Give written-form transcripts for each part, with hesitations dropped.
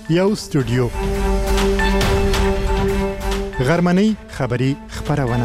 یو سټوډیو غرمنۍ خبری خبرونه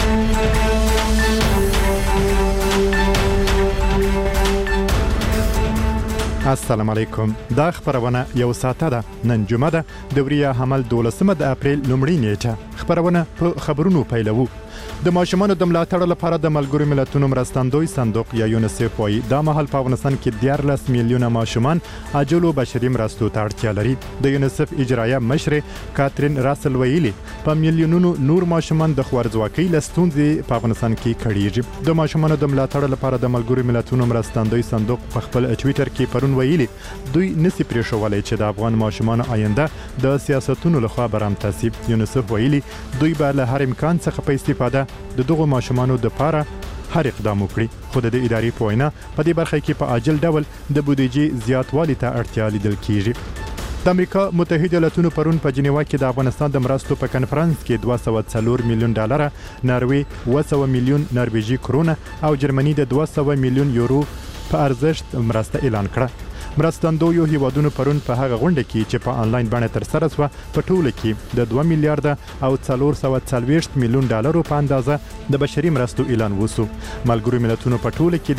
السلام علیکم. دا خبرونه یو ساعته ده. نن جمعه ده د وریه حمل 12 د اپریل لومړۍ نیټه. خبرونه په خبرونو پیلوو. د ماشومانو د ملاتړ لپاره د ملګرو ملتونو مرستندوی صندوق یا یونیسف وايي دا مهال په افغانستان کې 14 میلیونه ماشومان عاجلو بشري مرستو ته اړتیا لري. د یونیسف اجرایه مشر کاترین راسل ویلي په میلیونونو نور ماشومان د خوارځواکۍ له ستونزې په افغانستان کې کړيږي. د ماشومانو د ملاتړ لپاره د ملګرو ملتونو مرستندوی صندوق په خپل ټوئیټر کې پرون ویلي دوی نسی پریښولای چې د افغان ماشومان آینده د سیاستونو لخوا برامته شي. یونیسف ویلي دوی به له هر امکان څخه په استفاده د دغو ماشومانو د پاره هر اقدام وکړي. خو د ادارې په وینا په دې برخه کې په عاجل ډول د بودیجې زیاتوالي ته اړتیا لیدل کیږي. د امریکا متحده ایالاتونو پرون په جنیوا کې د افغانستان د مرستو په کنفرانس کې 204 میلیون ډالر، ناروې 200 میلیون نرویجی کرونه او جرمني د 200 میلیون یورو په ارزښت مرسته اعلان کړه. مرستندویو هیوادونو پرون په هغه غونډه کې چې په انلاین باندې تر سره شوه په ټوله کې د 2 میلیارډ او 440 میلیون ډالرو په اندازه د بشري مرستو اعلان وسو. ملګرو ملتونو په ټوله کې د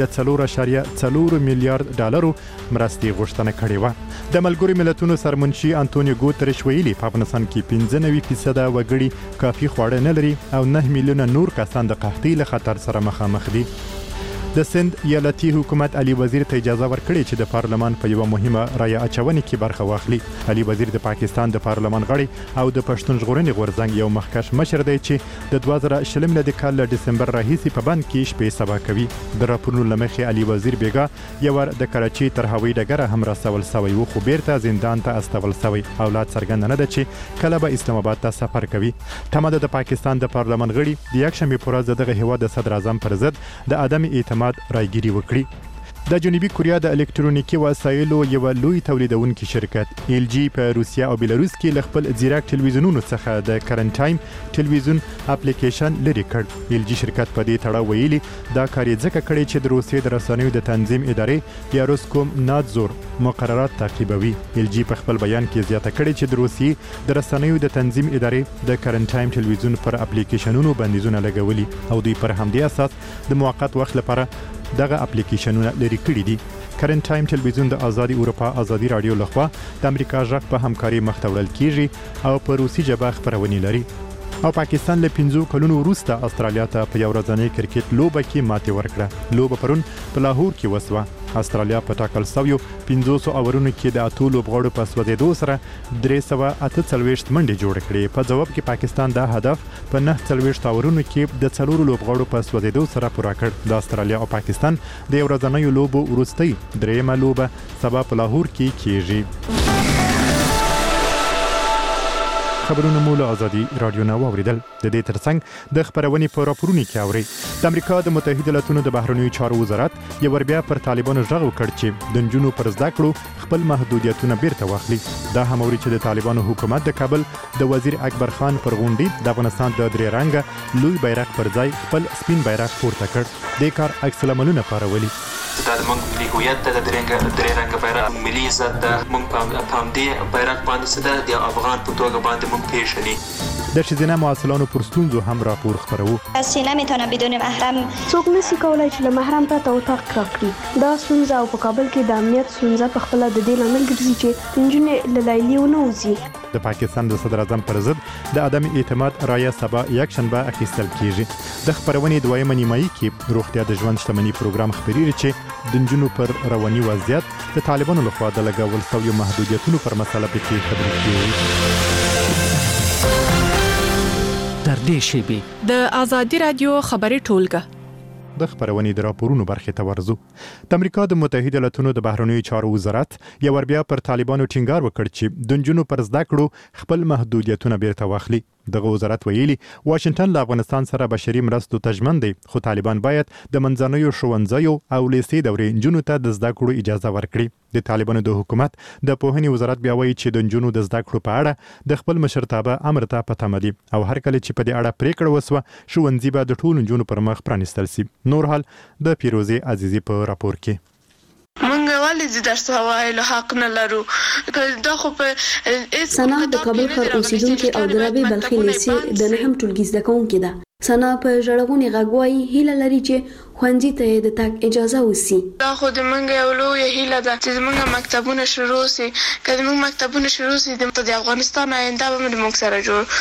4.4 میلیارډ ډالرو مرستې غوښتنه کړې و. د ملګرو ملتونو سرمنشي انټونیو ګوتریش ویلي په افغانستان کې 95% وګړي کافي خواړه نه لري او 9 میلیونه نور کسان د قحطۍ له خطر سره مخامخ دي. د سند ایالتي حکومت علي وزیر ته اجازه ورکړې چې د پارلمان په یو مهمه رایه اچونې کې برخه واخلي. علي وزیر د پاکستان د پارلمان غړي او د پښتون ژغورنې غورځنګ یو مخکښ مشر دی چې د 2020 کال له دسمبر راهیسې په بند کې شپې سبا کوي. د راپورونو لمخې علي وزیر بیګا یو ور د کراچۍ تر هوایي ډګره هم راسول شوی و خو بیرته زندان ته استول شوی. اولاد څرګنده نه ده چې کله به اسلام آباد ته سفر کوي. تمه د پاکستان د پارلمان غړي د یکشنبه پر ورځ دغه هیواد د صدر اعظم پر ضد د عدم اعتماد رایګيري وکړي. د جنوبي کوریا د الکترونیکي وسایلو یو لوی تولیدونکي شرکت LG په روسیا او بلاروس کې ل خپل ځیرک ټلویزیونونو څخه د کرنټ ټایم ټلویزیون اپلیکیشن لري کړ. LG شرکت په دې تړاو ویلي دا کار یې ځکه کړی چې د روسیې د رسنیو د تنظیم ادارې یا روسکوم نادزور مقررات تعقیبوي. LG په خپل بیان کې زیاته کړې چې د روسیې د رسنیو د تنظیم ادارې د کرنټ ټایم ټلویزیون پر اپلیکیشنونو بندیزونه لګولي او دوی پر همدې اساس د موقت وخت لپاره دغه اپلیکیشنونه لري کړی دي. کرنټ ټایم ټلویزیون د آزادي اروپا آزادي رادیو لخوا د امریکا ژغ په همکاري مخ ته وړل کیږي او په روسي ژبه خبرونه لري. او پاکستان له 5 کلونو وروسته استرالیا ته په یو ورځنۍ کرکټ لوبه کې ماتې ورکړه. لوبه پرون په لاهور کې وسوه. استرالیا په ټاکل سویو 500 اورونو کې د اتو لوبغاړو په سوځېدو سره 348 منډې جوړ کړې. په جواب کې پاکستان دا هدف په 49 اورونو کې د 4 لوبغاړو په سوځېدو سره پوره کړ. د استرالیا او پاکستان د یو ورځنۍ لوبو وروستۍ درېمه لوبه سبا په لاهور کې کیږي. خبرونه مو له آزادي رادیو نه واوریدل. د دې ترڅنګ د خبرونې په راپورونو کې اوري د امریکا د متحده ایالاتونو د بهرنیو چارو وزارت یو ور بیا پر طالبانو ژغ وکړ چې د نجونو پر زده کړو خپل محدودیتونه بیرته واخلي. دا هم اوري چې د طالبانو حکومت د کابل د وزیر اکبر خان پر غونډې د افغانستان د درې رنګه لوی بیرغ پر ځای خپل سپین بیرغ پورته کړ. د کار عکس العملونه پارولي. دا موږ ملي هویت د درې رنګ بیرغ ملي عزت د موږ په دې بیرغ باندې څه د افغان په توګه باندې موږ پیژني. د ښځینه محصلانو پر ستونزو هم راپور خپرو. کسی نمیتونه بدون محرم څوک نشي کولای چې له محرم پرته اتاق کړي. دا ستونزه او په کابل کې د امنیت ستونزه په خپل د دې لامل ګرځي چې نجونې له لایلیو نه وځي. د پاکستان د صدر اعظم پر ضد د عدم اعتماد رایه سبا یکشنبه اخیستل کیږي. د خبرونې دویمه نیمایي کې روغتیا د ژوند شتمنۍ پروګرام خبرېږي چې د نجونو پر رواني وضعیت د طالبانو لخوا د لګول شویو محدودیتونو پر مسله پکې خبرې کیږي. تر دې شیبې د آزادي رادیو خبري ټولګه د خبرونې د راپورونو برخې ته ورزو. د امریکا د متحده ایالاتونو د بهرنیو چارو وزارت یو ور بیا پر طالبانو ټینګار وکړ چې د نجونو پر زده کړو خپل محدودیتونه بیرته واخلي. دغه وزارت ویلي واشنگټن له افغانستان سره بشري مرستو ته ژمن دی خو طالبان باید د منځنیو ښوونځیو او لیسې دورې نجونو ته د زده کړو اجازه ورکړي. د طالبانو د حکومت د پوهنې وزارت بیا وایي چې د نجونو د زده کړو په اړه د خپل مشرتابه امر ته په تمه دي او هر کله چې په دې اړه پریکړه وسوه ښوونځي به د ټولو نجونو پر مخ پرانیستل شي. نور حال د پیروزي عزیزي په راپور کې. مونږ ولې د درس وایلو حق نه لرو دا خو په سنا د کابل ښار اوسیدونکو او د رابعې بلخي لیسې د نهم ټولګي زده کوونکې ده. سنا په ژړغونې غږ وایي هیله لري چې ښوونځي ته د تګ اجازه وسی. دا خو د مونږ یو لویه هیله ده چې زموږ مکتبونه شروع سي. که زموږ مکتبونه شروع سي د افغانستان آینده به موږ سره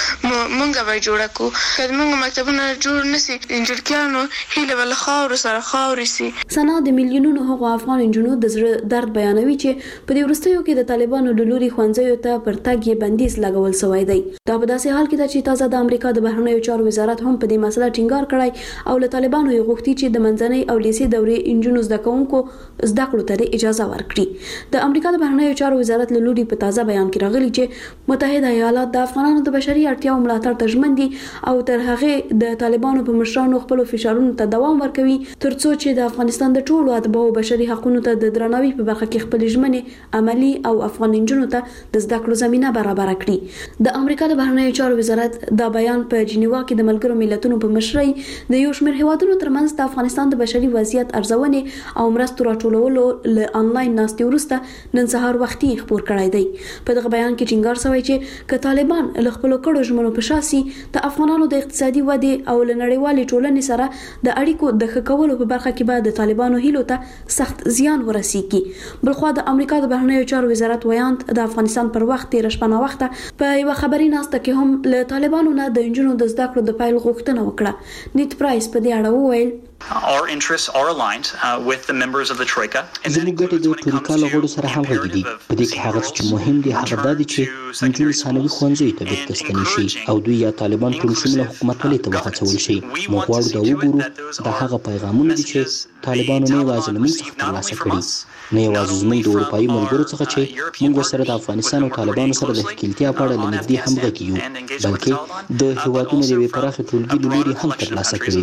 مونږ به جوړ کړو. که زموږ مکتبونه جوړ نسي انجلکیانو هیله ول خاور سره خاوري سي. سنا د میلیونونو هغو افغان انجونو د زړه درد بیانوي چې په دې وروستیو کې د طالبانو د لوري ښوونځیو ته پر تګ یې بندیز لګول شوی دی. دا په داسې حال کې ده چې تازه د امریکا د بهرنیو چارو وزارت هم په دې مسله ټینګار کړی او له طالبانو یې غوښتي چې د منځنۍ او لیسې دورې انجونو زده کوونکو زده کړو ته اجازه ورکړي. د امریکا د بهرنیو چارو وزارت له لوري په تازه بیان کې راغلي چې متحده ایالات د افغانانو د بشري اړتیاو ملاتړ ته ژمن دي او تر هغه د طالبانو په مشرانو خپل فشارونو ته دوام ورکوي ترڅو چې د افغانستان د ټولو اتباعو بشري حقوقو ته د درناوي په برخه کې خپل ژمنې عملی او افغان انجونو ته د زده کړو زمينه برابر کړي. د امریکا د بهرنیو چارو وزارت دا بیان په جنیوا کې د ملګرو ملتونو په مشرۍ د یو شمېر هیوادونو ترمنځ د افغانستان د بشري وضعیت ارزونې او مرستو راټولولو له انلاین ناستې وروسته نن سهار وختي خبر کړی دی. په دغه بیان کې ټینګار شوی چې که طالبان له خپل کړو ژمنو په شاسي د افغانانو د اقتصادي ودې او نړیوالې ټولنې سره د اړیکو د ښه کولو په برخه کې به د طالبانو هیلو ته سخت زیان ورسیږي. بلخوا د امریکا د بهرنیو چارو وزارت ویاند د افغانستان پر وخت تیر شپه وخته په یو خبري ناسته کې هم له طالبانو نه د انجونو د زده کړو د فایل غوښتنه وکړه. نیت پرایس په دې اړه وویل Our interests are aligned with the members of the Troika. زموږ ګټې د ټولګا له غړو سره همغږې دي. په دې کې هغه چې مهم دي هغه دا دي چې نجونې ثانوي ښوونځیو ته بیرته ستنې شي او دوی یا طالبان ټول شموله حکومتولۍ ته وهڅول شي. موږ غواړو دا وګورو دا هغه پیغامونه دي چې طالبانو نه یوازې له موږ څخه ترلاسه کړي نه یوازې زموږ د اروپایي ملګرو څخه چې موږ ورسره د افغانستان او طالبانو سره د ښکېلتیا په اړه له نږدې همغږي یو بلکې د هیوادونو د یوې پراخې ټولګي له لوري هم ترلاسه کړي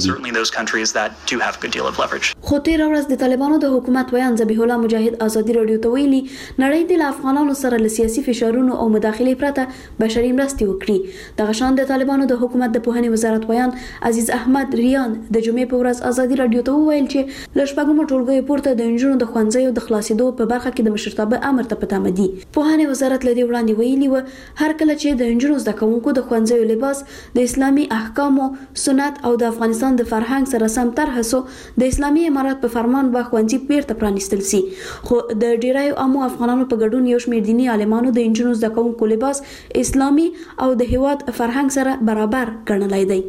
دي. خو تیر ورځ د طالبانو د حکومت ویان ذبیح الله مجاهد ازادي رادیو ته ویلي نړۍ د افغانانو سره له سیاسي فشارونو او مداخلې پرته بشري مرستې وکړي. دغه شان د طالبانو د حکومت د پوهنې وزارت ویان عزیز احمد ریان د جمعې په ورځ ازادي رادیو ته وویل چې له شپږمو ټولګیو پورته د انجونو د ښوونځیو د خلاصېدو په برخه کې د مشرتابه امر ته پته دي. پوهنې وزارت له دې وړاندې ویلي و هر کله چې د انجونو زده کوونکو د ښوونځیو لباس د اسلامي احکامو سنت او د افغانستان د فرهنګ سره سم طرح سو د اسلامي امارات په فرمان به ښوونځي بیرته پرانیستل سي. خو د ډیرایو عامو افغانانو په ګډون یو شمېر دیني عالمانو د انجونو زده کوونکو لباس اسلامي او د هیواد فرهنګ سره برابر ګڼلی دی.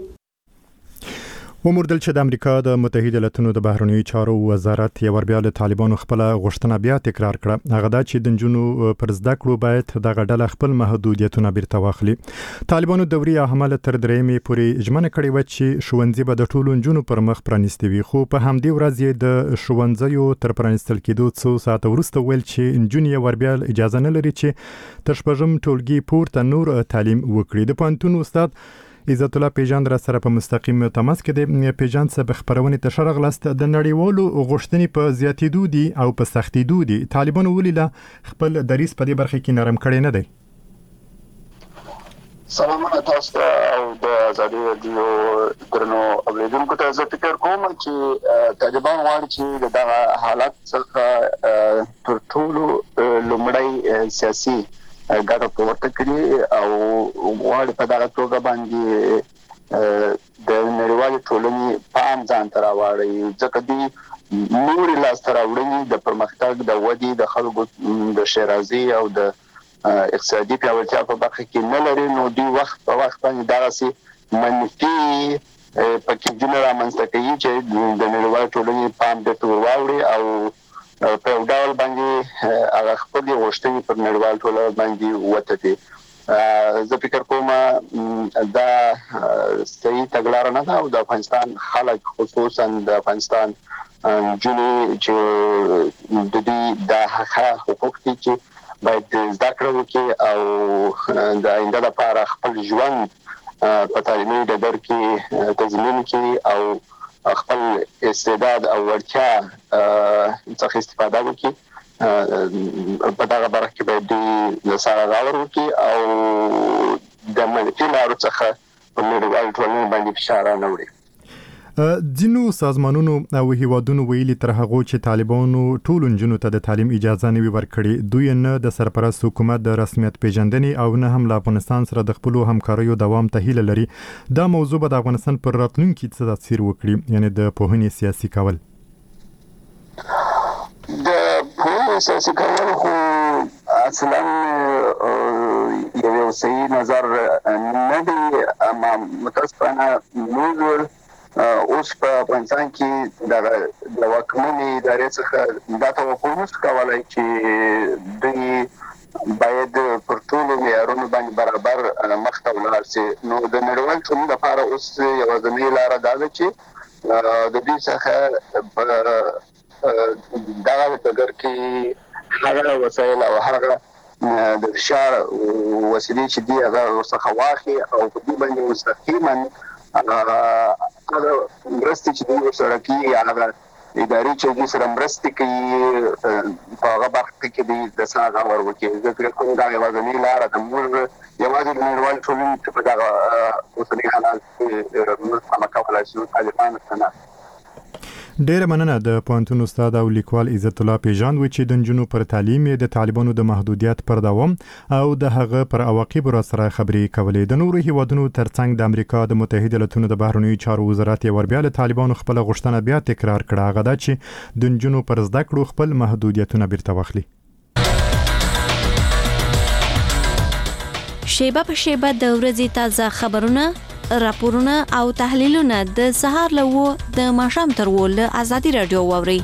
وموردل چې د امریکا د متحده ایالاتونو د بهرنیو چارو وزارت یو ور بیا له طالبانو خپل غوښتنه بیا تکرار کړه. هغه دا چې د نجونو پر زده کړو باید د غډل خپل محدودیتونه بیرته واخلي. طالبانو دوري عمل تر درېمې پورې اجمنه کړې و چې ښوونځي به د ټولو نجونو پر مخ پرانیستي وي. خو په همدې ورځ د ښوونځیو تر پرانیستل کېدو څو ساعت وروسته ویل چې نجونې ور بیا اجازه نه لري چې تر شپږم ټولګي پورته نور تعلیم وکړي. د پوهنتون استاد عزت الله پیجان را سره په مستقیم تماس کې د پیجان سره خبرونه ته شرغلست د نړیوالو غوښتنې په زیاتېدو دي او په سختېدو دي. طالبانو ولیلا خپل دریس په دې برخه کې نرم کړي نه دی. سلامونه تاسو او د ازادي رادیو درنو اوریدونکو ته زه فکر کوم چې طالبان غواړي چې دا حالت څخه تر ټولو لومړی سیاسي ګټه پورته کړي او غواړي په دغه توګه باندې د نړیوالې ټولنې پام ځان ته راوړي ځکه دوی نورې لاسته راوړنې د پرمختګ د ودې د خلکو د ښېرازۍ او د اقتصادي پیاوړتیا په برخه کې نه لري. نو دوی وخت په وخت باندې دغسې منفي پکیجونه رامنځته کوي چې د نړیوالې ټولنې پام ورته واوړي او په یو ډول باندې هغه خپل غوښتنې پر نړیوال ټولنه باندې وتړي. زه فکر کوم دا صحیح تګلاره نه ده او د افغانستان خلک خصوصا د افغانستان نجونې چې د دې د حقوق دي چې باید زده کړه وکړي او د آینده لپاره خپل ژوند په تعلیمي ډګر کې تضمین کړي او خپل استعداد او وړتیا څخه استفاده وکړي. په دغه برخه کې باید د سره راور وکړي او د منفي لارو څخه په نړیوال ټولنې باندې فشار نه وړي. ځینو سازمانونو او هیوادونو ویلي تر هغه چې طالبانو ټول نجونو ته د تعلیم اجازه نه ورکړي، دوی نه د سرپرست حکومت د رسمیت پیژندنې او نه هم له افغانستان سره د خپل همکاریو دوام ته هیله لري. دا موضوع به د افغانستان پر راتلونکي څه تاثیر وکړي، یعنی د پوهنې سیاسي کول. د پوهنې سیاسي کول خو اصلا یو صحیح نظر نه دی. اما متاسفانه موږ اوس په افغانستان کې د واکمنې ادارې څخه دا توقع نشو کولی چې دوی باید پر ټولو معیارونو باندې برابر مخته ولاړ شي. نو د نړیوال ټولنې لپاره اوس یوازینۍ لاره دا ده چې د دوی څخه دغه ډګر کې هغه وسایل او هغه د فشار وسیلې چې دی هغه ورڅخه واخلي او په دې باندې مستقیما هغه مرستې چې دوی ورسره کوي، هغه ادارې چې دوی سره مرستې کوي په هغه برخه کې د څه غور وکړي. زه فکر کوم دا یوازینۍ لاره ده. موږ یوازې د نړیوال ټولنې په دغه اوسني حالات کې مقاومه کولی شو طالبانو ته نه. ډیره مننه. د پوهنتون استاد او لیکوال عزت الله پیژاند چې د نجونو پر تعلیم د طالبانو د محدودیت پر دوام او د هغه پر عواقب را سره خبرې کولې. د نورو هیوادونو ترڅنګ د امریکا د متحده ایالاتونو د بهرنیو چارو وزارت یې وربیا له طالبانو خپل غوښتنه بیا تکرار کړه، هغه دا چې د نجونو پر زده کړو خپل محدودیتونه بیرته واخلي. شیبه په شیبه د ورځې تازه خبرونه، راپورونه او تحلیلونه د سهار له 9 د ماښام تر 10 له ازادي رادیو واوري.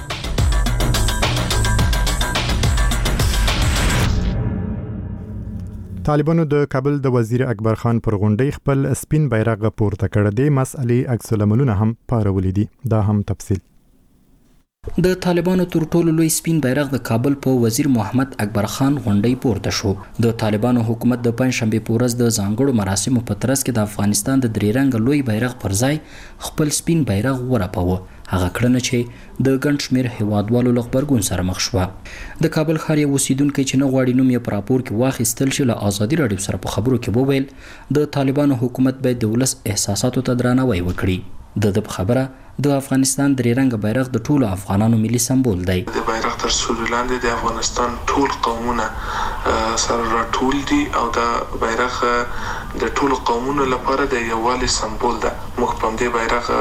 طالبانو د کابل د وزیر اکبر خان پر غونډې خپل سپین بیرغ پورته کړ. د مسئلې عکس العملونه هم پارولې دي. دا هم تفصیل. د طالبانو تر ټولو لوی سپین بیرغ د کابل په وزیر محمد اکبر خان غونډې پورته شو. د طالبانو حکومت د پنځشنبه په ورځ د ځانګړو مراسمو په ترڅ کې د افغانستان د درې رنګ لوی بیرغ پر ځای خپل سپین بیرغ ورپاوه. هغه کړنه چې د ګڼ شمېر هیوادوالو له غبرګون سره مخ شوه. د کابل ښار یو اوسیدونکی چې نه غواړي نوم یې په راپور کې واخیستل شي له ازادي راډیو سره په خبرو کې وویل د طالبانو حکومت باید د ولس احساساتو ته درناوی وکړي. د خبره د افغانستان درې رنګ بیرغ د ټولو افغانانو ملي سمبول دی. د بیرغ تر سوري لاندې د افغانستان ټول قومونه سره راټول دي او دا بیرغ د ټولو قومونو لپاره د یووالي سمبول ده. موږ په دې بیرغ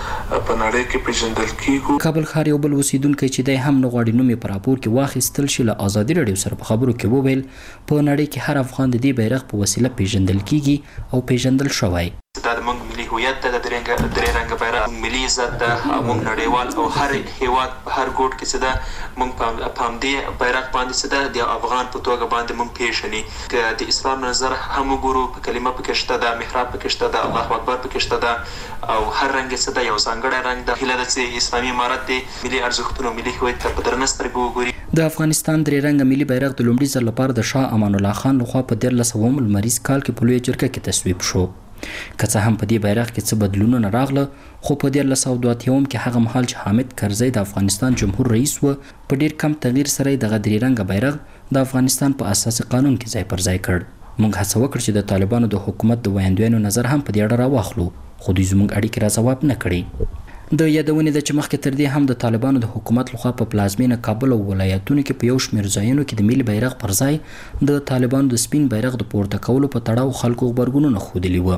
په نړۍ کې پیژندل کیږو. کابل ښار یو بل اوسیدونکی چې دی هم نه غواړي نوم یې په راپور کې واخیستل شي له ازادي راډیو سره په خبرو کې وویل په نړۍ کې هر افغان د دې بیرغ په وسیله پیژندل کیږي او پیژندل شوی. دا د موږ ملي هویت ته د درې رنګ بیرغ ملي عزت ده. موږ نړیوال او هر هیواد هر ګوټ کې څه ده موږ په همدې بیرغ باندې څه ده د افغان په توګه باندې موږ پیژني. که د اسلام نظر هم وګورو په کلمه پکې شته ده، محراب پکې شته ده، الله اکبر پکې شته ده او هر رنګ څه ده یو ځانګړی رنګ ده. هیله ده چې اسلامي امارت د ملي ارزښتونو ملي هویت ته په درنه سترګه وګوري. د افغانستان درې رنګ ملي بیرغ د لومړي ځل لپاره د شاه امان الله خان لخوا په 1300 لمریز کال کې په لویه جرګه کې تصویب شو. که څه هم په دې بیرغ کې څه بدلونونه راغله، خو په 1382 کې هغه مهال چې حامد کرزی د افغانستان جمهور رئیس و په ډیر کم تغییر سره دغه درې رنګ بیرغ د افغانستان په اساسي قانون کې ځای پر ځای کړ. موږ هڅه وکړه چې د طالبانو د حکومت د ویاندویانو نظر هم په دې اړه راواخلو، خو دوی زموږ اړیکې را ځواب نه کړي. د یادونې د چې مخکې تر دې هم د طالبانو د حکومت لخوا په پلازمینه کابل او ولایتونو کې په یو شمېر ځایونو کې د ملي بیرغ پر ځای د طالبانو د سپین بیرغ د پورته کولو په تړاو خلکو غبرګونونه ښودلي وو.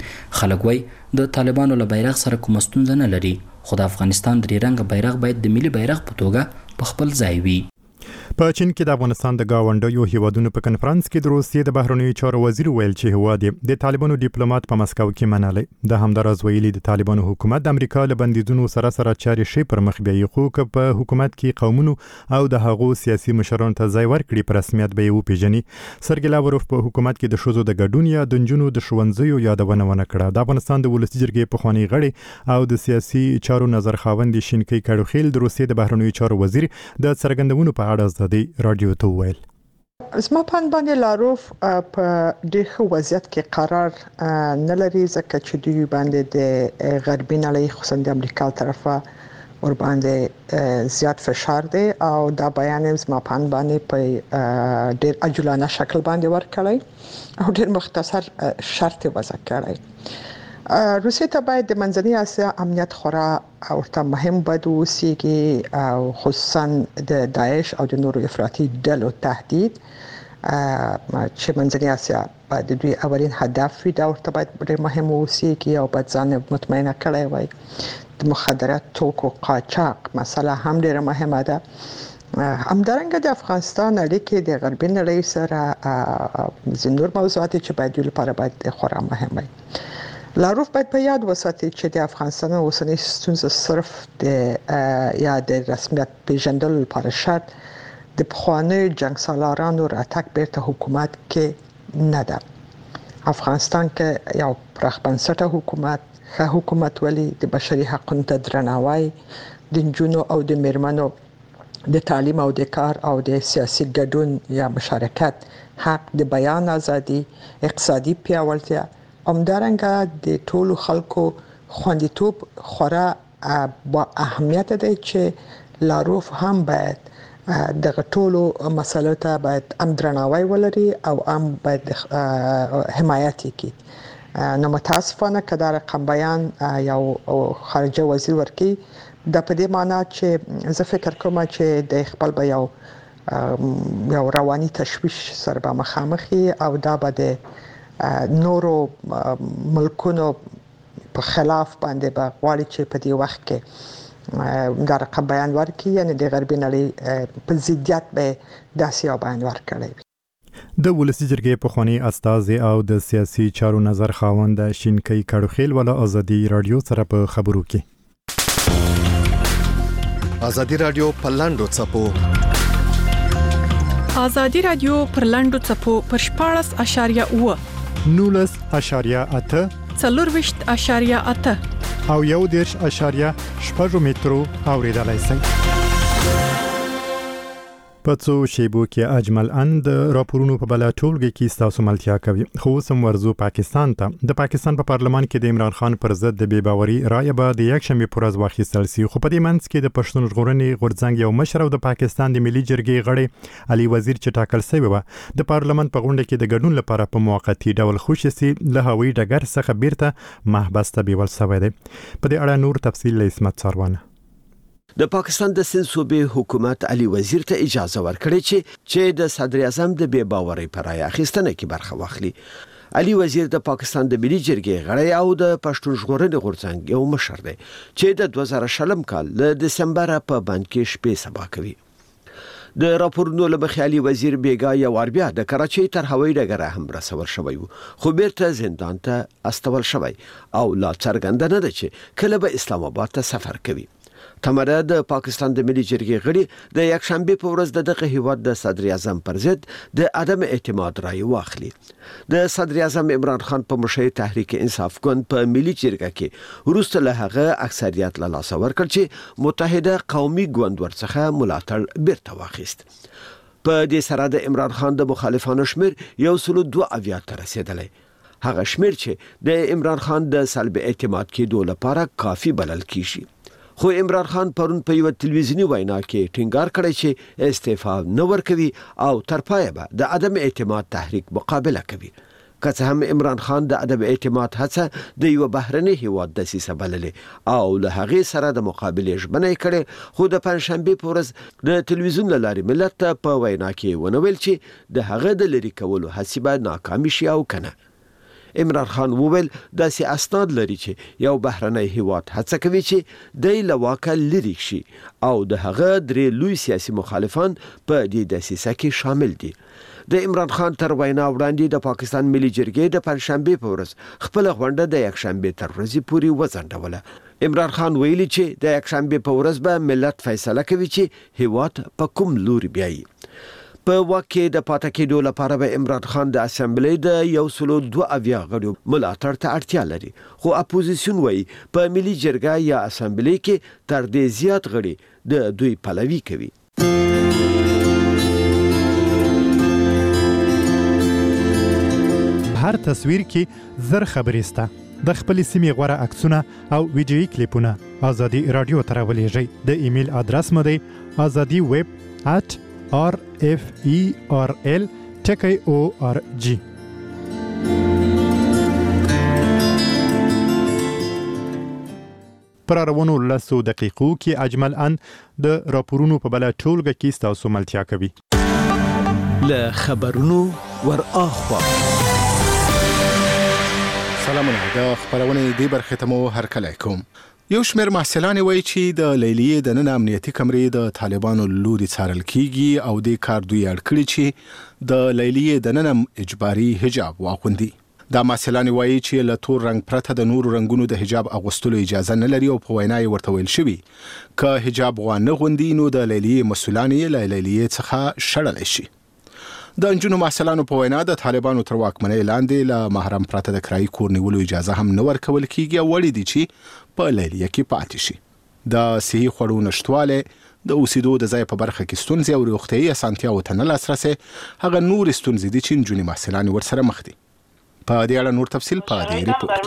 خلک وایي د طالبانو له بیرغ سره کومه ستونزه نه لري، خو د افغانستان درې رنګه بیرغ باید د ملي بیرغ په توګه په خپل ځای وي. په چین کې د افغانستان د گاونډیو هیوادونو په کنفرانس کې د روسیې د بهرنیو چارو وزیر ویل چې هواد د طالبانو ډیپلوماټ په مسکو کې منلي. د همداراز ویلي د طالبانو حکومت د امریکا له بندیزونو سره چارې شي پر مخ بیاي، خو که په حکومت کې قومونو او د هغو سیاسي مشرانو ته ځای ورکړي په رسمیت به یې وپیژني. سرګی لاوروف په حکومت کې د ښځو د ګډون یا د نجونو د ښوونځیو یادونه ونه کړه. د افغانستان د ولسي جرګې پخوانی غړي او د سیاسي چارو نظر خاوند شینکي کاروخیل د روسیې د بهرنیو چارو وزیر د څرګندونو په اړه ازادي رادیو ته وویل. زما په باندې لاروف په ډېر ښه وضعیت کې قرار نه لري، ځکه چې دوی باندې د غربي نړۍ خصوصا د امریکا طرفه ور باندې زیات فشار دی او دا بیان زما په باندې په ډېر عجولانه شکل باندې ورکړی او ډېر مختصر شرط وضع کړی. روسیې ته باید د منځنۍ اسیا امنیت خورا ورته مهم بد وسیږي او خصوصا د داعش او د نورو افراطي ډلو تهدید چې منځنۍ اسیا د دوی اولین هدف وي دا ورته باید ډېر مهم وسیږي او باید ځان مطمئنه کړی وای. د مخدرات توکو قاچاق مسله هم ډېره مهمه ده. همدارنګه د افغانستان اړیکې د غربي نړۍ سره ځینور موضوعات چې باید دوی لپاره باید خورا مهم وي. لاروف باید په یاد وساتي چې د افغانستان اوسنۍ ستونزه صرف د رسمیت پیژندلو لپاره شرط د پخوانیو جنگ سالارانو راتګ بیرته حکومت کې نه ده. افغانستان کې یو پراخ بنسټه حکومت ښه حکومت ولي د بشري حقوقو ته درناوی د نجونو او د میرمنو د تعلیم او د کار او د سیاسي ګډون یا مشارکت حق د بیان ازادي اقتصادي پیاوړتیا همدارنګه د ټولو خلکو خوندیتوب خورا با اهمیت دی چې لاروف هم باید دغه ټولو مسلو ته باید درناوی ولري او هم باید حمایت وکړي. نو متاسفانه که دا رقم بیان یو خارجه وزیر ورکی د په دې معنی چې زه فکر کوم چې د خپل به یو رواني تشویش سره به مخامخي او دا به د نورو ملکونو په خلاف باندې به غواړي چې په دې وخت کې دا رقم بیان ورکړي، یعنی د غربي نړۍ په ضدیت به داسې یو بیان ورکړی. د ولسی جرګې پخوانی استازي او د سیاسي چارو نظر خاوند شینکۍ کړوخیل ولا ازادي رادیو سره په خبرو کې ازادي رادیو په لاندو چپو ازادي رادیو پر لاندو چپو پر 14.8 19.8 40.8 او 1.8 مترو اوریدلای شئ. پڅو شیبو کې اجمل اند راپورونو په بلا ټولګي کې تاسو ملتیا کوي. خو سم ورزو پاکستان ته د پاکستان په پارلمان کې د عمران خان پر ضد د بے باوري رائے به د یک شنبه پر ورځ واخیستل شي. خو په دې منځ کې د پښتون ژغورنې غورځنګ یو مشر او د پاکستان د ملي جرګې غړي علي وزیر چې ټاکل شوی و د پارلمان په غونډه کې د ګډون لپاره په موقتی ډول خوشي سي له هوایي ډګر څخه بیرته محبس ته بیول شوی دی. په دې اړه نور تفصیل له اسمت سروانه. د پاکستان د سند صوبې حکومت علي وزیر ته اجازه ورکړې چې د صدر اعظم د بے باورۍ پر رایه اخیستنه کې برخه واخلي. علي وزیر د پاکستان د ملي جرګې غړی او د پښتون ژغورنې غورځنګ یو مشر دی چې د 2000 کال له دسمبر په باندې کې شپې سبا کوي. د راپورونو له مخې علي وزیر بیګا یو بیا د کراچۍ تر هوایي ډګره هم رسول شوی و، خو بیرته زندان ته استول شوی او لا څرګنده نه ده چې کله به اسلام آباد ته سفر کوي. تمره د پاکستان د ملي جرګې غړي د یک شنبه په ورځ د دغه هیواد د صدر اعظم پر ضد د عدم اعتماد رائے واخلي. د صدر اعظم عمران خان په مشرۍ تحریک انصاف ګوند په ملي جرګه کې وروسته له هغه اکثریت له لاسه ورکړ چې متحده قومي ګوند ورڅخه ملاتړ بیرته واخیست. په دې سره د عمران خان د مخالفانو شمیر 102 ته رسیدلی. هغه شمیر چې د عمران خان د سلب اعتماد کېدو لپاره کافي بلل کیږي. خو عمران خان پرون په یو تلویزیونی وینا کې ټینګار کړی چې استعفا نه ورکوي او تر پایه به د عدم اعتماد تحریک مقابله کوي. که څه هم عمران خان د عدم اعتماد هڅه د یو بهرني هیواد دسیسه بللې او له هغې سره د مقابلې ژمنه کړې، خو د پنځشنبه په ورځ د تلویزیون له لارې ملت ته په وینا کې ونه ویل چې د هغه د لري کولو هڅې به ناکامې شي او کنه. عمران خان وویل داسې اسناد لري چې یو بهرنی هیواد هڅه کوي چې د لواکه لري شي او د هغه درې لوی سیاسي مخالفان په دې دسیسه کې شامل دي. د عمران خان تر وینا وړاندې د پاکستان ملي جرګې د پنځشنبه په ورځ خپل غونډه د یک شنبه تر ورځې پورې وځنډوله. عمران خان ویلي چې د یک شنبه په ورځ به ملت فیصله کوي چې هیواد په کوم لوري بیایي. په واکه د پاتې کېدو لپاره به عمران خان د اسمبلی د 102 غړو ملاتړ ته اړتیا لري، خو اپوزیسیون وایي په ملي جرګه یا اسمبلی کې تر دې زیات غړي د دوی پلوي کوي. هر تصویر کې زر خبرې سته. د خپل سیمې غوړه عکسونه او ویډیویي کلیپونه ازادي رادیو ته راولېږئ. د ایمیل ادرس مو دی azadiweb@rferl.org. پر روانو لسو دقیقو کې اجمل ان د راپورونو په بل ټولګه کې تاسو ملتیا کوي له خبرونو ور اخوا سلامونه د خبرونه دی برخه ته مو هرکلی کوم. یو شمېر محصلان وایي چې د لیلیې د نن امنیتي کمرې د طالبانو لوري څارل کیږي او د کار دوی اړ کړی چې د لیلیې د نن اجباري حجاب واغوندي. دا محصلان وایي چې له تور رنگ پرته د نورو رنگونو د حجاب اغوستلو اجازه نه لري او په وینا یې ورته ویل شوی که حجاب غوانه غوندي نو د لیلیې مسؤلان یې له لیلیې څخه شړل شي. د انجونو محصلانو په وینا د طالبانو تر واکمنۍ لاندې له محرم پرته د کرایي کور نیولو اجازه هم نه ورکول کیږي او وړي دي چې په لیلیه کې پاتې شي. د صحي خوړو نشټواله د اوسېدو د ځای په برخه کې ستونزې او روغتیايي اسانتیاوو ته نه لاسرسي هغه نور ستونزې دي چې انجونې محصلان ورسره مخ دي. په دې اړه نور تفصیل په دې ریپورت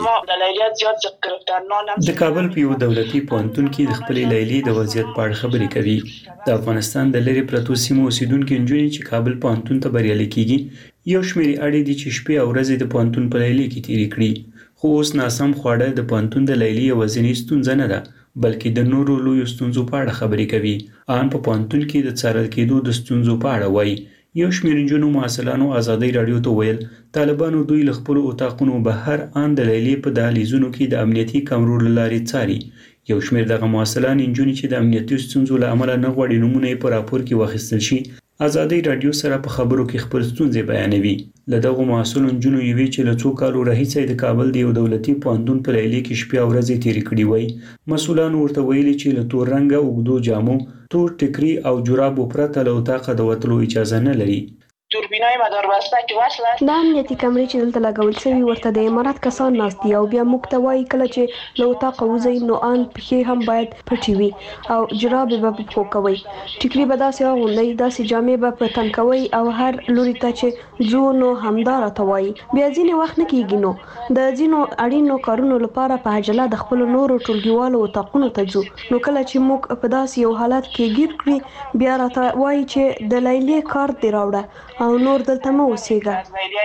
کې. د کابل په یو دولتي پوهنتون کې د خپلې لیلیې د وضعیت په اړه خبرې کوي. د افغانستان د لرې پرتو سیمو اوسیدونکو نجونې چې کابل پوهنتون ته بریالي کیږي یو شمېر اړې دي چې شپې او ورځې د پوهنتون په لیلیې کې تیرې کړي. خو اوس ناسم خواړه د پوهنتون د لیلیې وزنی ستونزه نه ده بلکې د نورو لویو ستونزو په اړه خبرې کوي. ان په پوهنتون کې د څارل کېدو د ستونزو په اړه وایي. یو شمېر نجونو محصلانو ازادۍ راډیو ته ویل طالبانو دوی له خپلو اطاقونو بهر ان د لیلیې په دهلیزونو کې د امنیتي کمرو له لارې څاري. یو شمېر دغه محصلان نجونې چې د امنیتي ستونزو له امله نه غواړي نومونه یې په راپور کې واخیستل شي ازادۍ راډیو سره په خبرو کې خپل ستونزې بیانوي. له دغو محصلو نجونو یوې چې له څو کالو راهیسې د کابل د یو دولتي پوهنتون په لیلیې کې شپې او ورځې تېرې کړې وای مسؤلانو ورته ویلي چې له تور رنګه اوږدو جامو تور ټیکري او جرابو پرته له اتاقه د وتلو اجازه نه لري. دوربینای مدار بسته کې وصل د امنیتي کمرې چې دلته لګول شوی ورته د امارات کسان ناست دي او بیا موږ ته وایي کله چې له اتاقه وځئ نو ان پښې هم باید پټې وي او جرابې به په پښو کوئ ټیکري به داسې واغوندئ داسې جامې به په تن کوئ او هر لوري ته چې ځو نو همدا راته وایي. بیا ځینې وخت نه کیږي نو د ځینو اړینو کارونو لپاره په عجله د خپلو نورو ټولګیوالو اتاقونو ته ځو نو کله چې موږ په داسې یو حالت کې ګیر کړي بیا راته وایي چې د لیلیې کارت دې راوړه او نور دلته مو اوسېږه.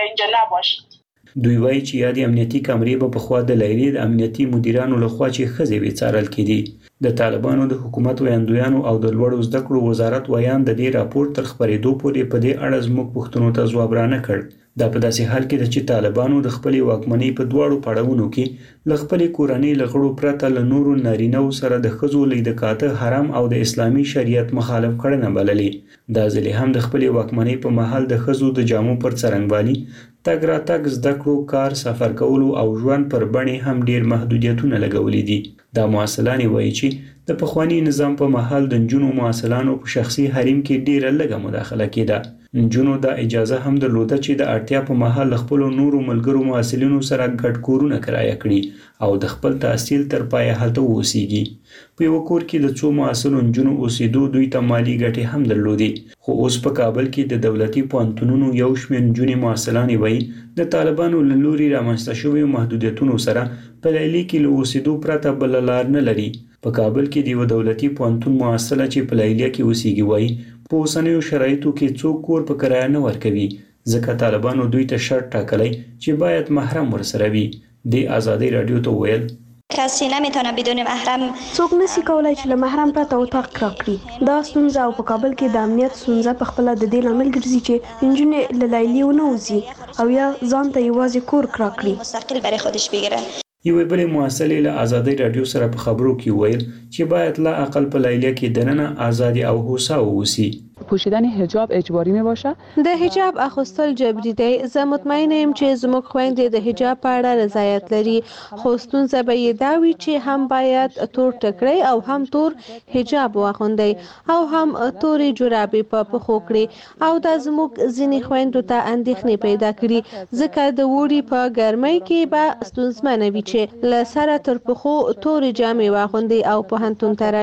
دوی وایي چې یادې امنیتي کمرې به پخوا د لیلیې د امنیتي مدیرانو لخوا چې ښځې وې څارل کېدې. د طالبانو د حکومت ویاندویانو او د لوړو زده کړو وزارت ویان د دې راپور تر خپرېدو پورې په دې اړه زموږ پوښتنو ته ځواب رانه کړ. دا په داسې حال کې ده چې طالبانو د خپلې واکمنۍ په دواړو پړاوونو کې له خپلې کورنۍ له غړو پرته له نورو نارینه‌و سره د ښځو لید کاته حرام او د اسلامي شریعت مخالف کړنه بللې. دا ځلې هم د خپلې واکمنۍ په مهال د ښځو د جامو پر څرنګوالي تګ راتګ زده کړو کار سفر کولو او ژوند پر بڼې هم ډیر محدودیتونه لګولي دي. دا محصلان وایي چې د پخوانی نظام په مهال د نجونو محصلانو په شخصي حریم کې ډیره لږه مداخله کېده. نجونو دا اجازه هم درلوده چې د اړتیا په مهال خپل نورو ملګرو محصلینو سره ګډ کورونه کرایه کړي او د خپل تحصیل تر پایه هلته اوسېږي. په یو کور کې د څو محصلو نجونو اوسېدو دوی ته مالی ګټې هم درلودې. خو اوس په کابل کې د دولتي پوهنتونونو یو شمېر نجونې محصلان وایي د طالبانو له لوري رامنځته شویو محدودیتونو سره په لیلیې کې له اوسېدو پرته بله لار نه لري. په کابل کې د یو دولتي پوهنتون محصله چې په لیلیه کې اوسېږي وایي په اوسنیو شرایطو کې څوک کور په کرایه نه ورکوي ځکه طالبانو دوی ته شرط ټاکلی چې باید محرم ورسره وي. د ازادۍ راډیو ته ویل کسی نمیتونه بدون محرم څوک نسی کولای چې له محرم پرته اتاق راکړي. دا ستونزه او په کابل کې د امنیت ستونزه په خپله د دې لامل ګرځي چې نجونې له لیلیې ونه وځي او یا ځان ته یوازې کور راکړي مستقل برای خودش بگیره. یوې بلې محصلې له ازادۍ راډیو سره په خبرو کې ویل چې باید لا اقل په لیلیه کې دننه آزادي او هوسا اوسي. پوشیدن حجاب اجباری می باشه؟ د حجاب اخیستل جبري دی. زه مطمئنه یم چې زموږ خویندې د حجاب په اړه رضایت لري خو ستونزه به یې دا وي چې هم باید تور ټکری او هم تور حجاب واغوندئ او هم تورې جرابې په پښو کړي او دا زموږ ځینې خویندو ته اندېښنې پیدا کړي ځکه د اوړي په ګرمۍ کې به ستونزمنه وي چې له سره تر پښو تورې جامې واغوندئ او پوهنتون ته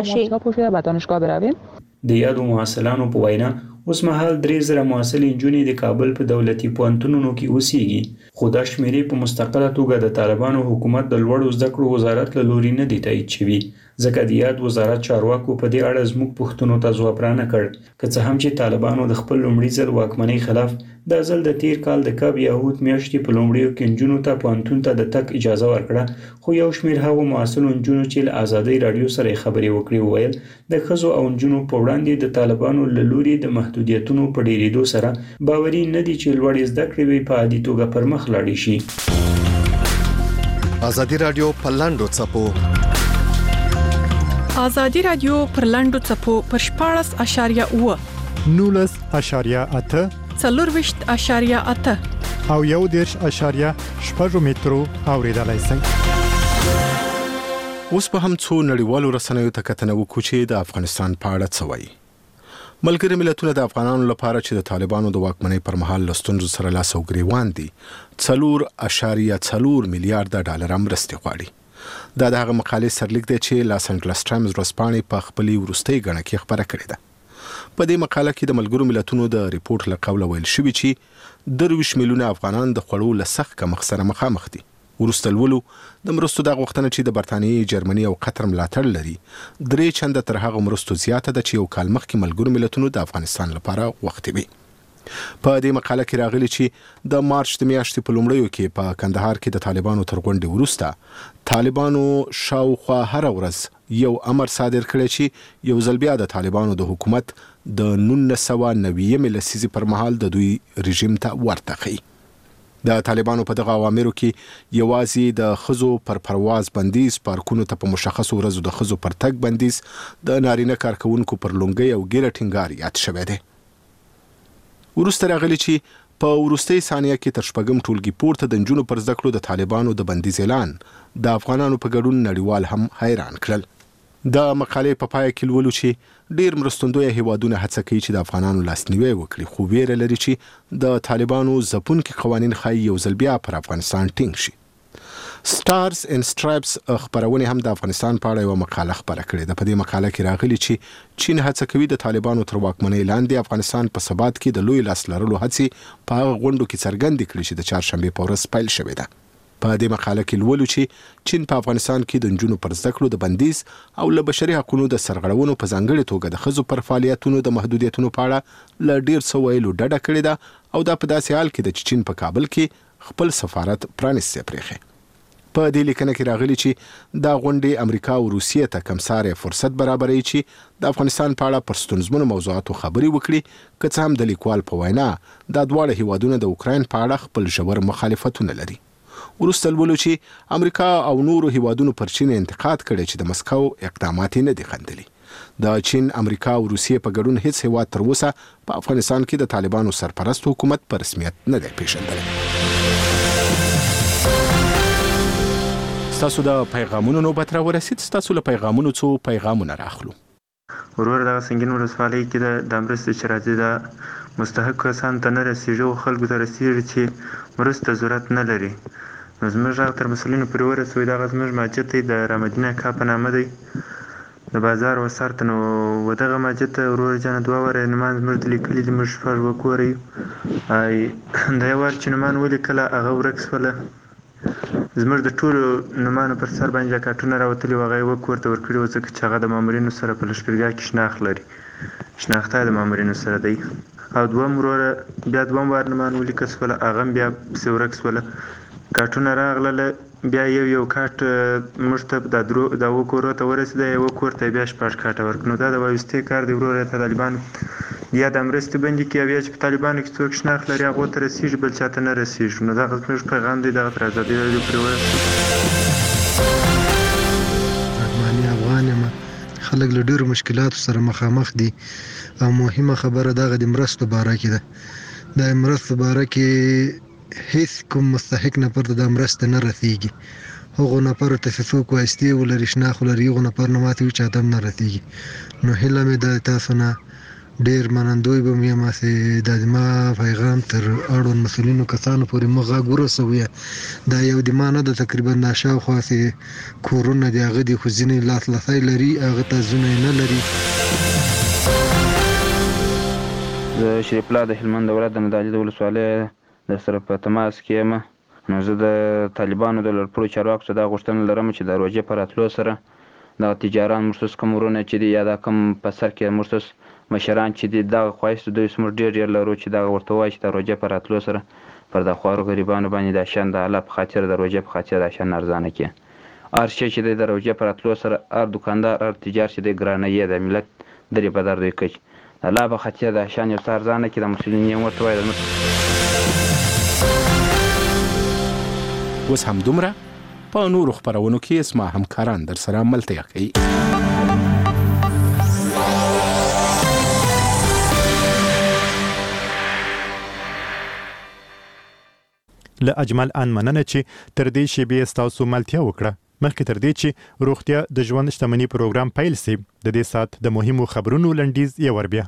راشئ. د یادو محصلانو په وینا اوس مهال 3000 محصلې نجونې د کابل په دولتي پوهنتونونو کې اوسېږي خو دا شمیرې په مستقله توګه د طالبانو حکومت د لوړو زده کړو وزارت له لوري نه دي تایید شوي. ځکه د یاد وزارت چارواکو په دې اړه زموږ پوښتنو ته ځواب رانه کړ. که څه هم چې طالبانو د خپل لومړي ځل واکمنۍ خلاف دا ځل د تیر کال د کب یهود میاشتې په لومړیو کې نجونو ته پوهنتون ته د تګ اجازه ورکړه، خو یو شمېر هغو معاصلو نجونو چې له ازادۍ راډیو سره خبرې وکړې وویل د ښځو او نجونو په وړاندې د طالبانو له لوري د محدودیتونو په ډېرېدو سره باوري نه دي چې لوړې زده کړې به په عادي توګه پر مخ لاړې شي. ازادي رادیو په لاندو څپو ازادي رادیو پر لاندو څپو پر 14.8 19.8 4.8 او 1.8 مترو اوریدلای شئ. اوس په هم څو نړیوالو رسنیو ته کتنه وکړو چې د افغانستان په اړه څه وایي. ملګري ملتونه د افغانانو لپاره چې د طالبانو د واکمنۍ پر مهال له ستونزو سره لاس او ګریوان دي 4.4 میلیارډ ډالر مرستې غواړي. دا د هغه مقالې سرلیک دی چې لاس انجلس ټایمز ورځپاڼې په خپلې وروستۍ ګڼه کې خبره کړې ده. په دې مقاله کې د ملګرو ملتونو د ریپورت له قوله ویل شوي چې 23 میلیونه افغانان د خوړو له سخت کمښت سره مخامخ دي. وروسته لولو د مرستو د غوښتنه چې د برتانیې، جرمني او قطر ملاتړ لري 3 چنده تر هغه مرستو زیاته ده چې یو کال مخکې ملګرو ملتونو د افغانستان لپاره غوښتي وي. په دې مقاله کې راغلي چې د مارچ د میاشتې په لومړیو کې په کندهار کې د طالبانو تر غونډې وروسته طالبانو شاوخوا هر ورځ یو امر صادر کړی چې یو ځل بیا د طالبانو د حکومت د 1990 لسیزې پر مهال د دوی رژیم ته ورته کوي. د طالبانو په دغه اوامرو کې یوازې د ښځو پر پرواز بندیز، پارکونو ته په مشخصو ورځو د ښځو پر تګ بندیز، د نارینه کارکونکو پر لونګۍ او ګیره ټینګار یاد شوی دی. وروسته راغلی چې په وروستۍ ثانیه کې تر شپږم ټولګي پورته د نجونو پر زده کړو د طالبانو د بندیز اعلان د افغانانو په ګډون نړیوال هم حیران کړل. د مقالې په پای کې لولو چې ډیر مرستندوی هیوادونه هڅه کوي چې د افغانانو لاسنیوی وکړي، خو ویره لري چې د طالبانو ځپونکي قوانین ښایي یو ځل بیا پر افغانستان ټینګ شي. سټارز ان سټرایپس خبرونه هم د افغانستان په اړه یو مقاله خبره کړې ده. په دې مقاله کې راغلي چې چین هڅه کوي د طالبانو تر واکمنۍ لاندې افغانستان په ثبات کې د لوی لاس لرلو هڅې په هغه غونډو کې څرګندې کړې چې د چهارشنبې په ورځ پیل شوې ده. په دې مقاله کې لولو چې چین په افغانستان کې د نجونو پر زده کړو د بندیز او له بشري حقوقو د سرغړونو په ځانګړي توګه د ښځو پر فعالیتونو د محدودیتونو په اړه له ډیر څه ویلو ډډه کړې ده او دا په داسې حال کې ده چې چین په کابل کې خپل سفارت پرانیستی پرېښی. په دې لیکنه کې راغلي چې دا غونډې امریکا او روسیې ته کمسارې فرصت برابروي چې د افغانستان په اړه پر ستونزمنو موضوعاتو خبرې وکړي، که څه هم د لیکوال په وینا دا دواړه هیوادونه د اوکراین په اړه خپل ژور مخالفتونه لري. وروسته لولو چې امریکا او نورو هیوادونو پر چین انتقاد کړی چې د مسکو اقدامات نه دي خندلي. د چین، امریکا او روسیې په ګډون هیڅ هیواد تر اوسه په افغانستان کې د طالبانو سرپرست حکومت په رسمیت نه دی پیژندلی. ستاسو د پیغامونو نوبت را ورسید. ستاسو له پیغامونو څو پیغامونه راخلو. ورور دغه سنگین ولسوالۍ کې د مرستې چې راځي د مستحق کسانو ته نه رسیږي او خلکو ته رسیږي چې مرسته ضرورت نه لري. نو زموږ غږ تر مسؤلینو پورې ورسوي. دغه زموږ مسجد دی د رامدینه کا په نامه دی د بازار وسار ته. نو دغه مسجد ته ورور جانه دوه واره نماز موږ لیکلي دي، موږ شپږ وکورئ. د یو وار چې نمان ولیکله هغه ورک سوله. زموږ د ټولو نومانو پر سر باندې جاکټونه راوتلي وو، هغه یې ورته ورکړي وو ځکه چې هغه د مامورینو سره په لښکرګاه کې شناخت لري، شناخته د مامورینو سره دی. او دوهم وروره بیا دوم وار نومان ولیکه سوله، هغه هم بیا پسې ورک سوله. کاټونه راغلله، بیا یو کاټ موږ ته د اوه کورو ته ورسېده، یوه کور ته بیا شپږ کاټه ورکړو. نو دا د وایستې کار دی. وروره ته طالبان یا د مرستې بندي کړي او یا چې په طالبانو کې څوک شناخت لري هغو ته رسېږي، بل چاته نه رسېږي. نو دغه زموږ پیغام دی، دغه تر ازادي راډیو پورې ورسوي. ارماني افغان یم. خلک له ډېرو مشکلاتو سره مخامخ دي او مهمه خبره دغه د مرستو باره کې ده. د مرستو باره کې هیڅ کوم مستحق نفر ته د مرسته نه رسېږي. هغو نفرو ته چې څوک وایستې ولري، شناخت ولري، هغو نفر نه ماته یو چاته هم نه رسېږي. نو هیله مې ده تاسو نه ډیر منندوی به یم چې د ما پیغام تر اړوند مسؤلینو کسانو پورې مو غږ ورسوي. دا یو د ما نه ده، تقریبا دا شاوخوا چې کورونه د هغه دي، خو ځینې لاسرسی لري، هغه ته زونه یې نه لري. زه شریف الله د هلمند ولایت د مدالي د ولسوالۍ د سره په تماس کې یم. نو زه د طالبانو د لړپوړو چارواکو څخه دا غوښتنه لرم چې د روژې په راتلو سره د تجاران مرسوس کومرونه چې دی یا د کم په سر کې مرسوس مشران چې دی دا خوایست دوی سمر ډیر لرو چې دا ورته وایي چې د روجه پر اتلو سره پر د خوارو غریبانو باندې د شان د الله په خاطر د روجه په خاطر د شان ارزانه کې ارشي چې د روجه پر اتلو سره ار دکاندار ار تجار چې د ګرانه یې د ملت درې بدر دوی کوي الله په خاطر د شان یو ارزانه کې د مسلمانانو ورته وایي اوس هم دومره په نورو خبرونو کې اسما همکاران در سره ملتیا کوي. له اجمل ان مننه چې تر دې شیبې ستاسو ملتیا وکړه. مخکې تر دې چې روغتیا د ژوند شتمنۍ پروګرام پیل سي د دې سات د مهمو خبرونو لنډیز یې وربیا.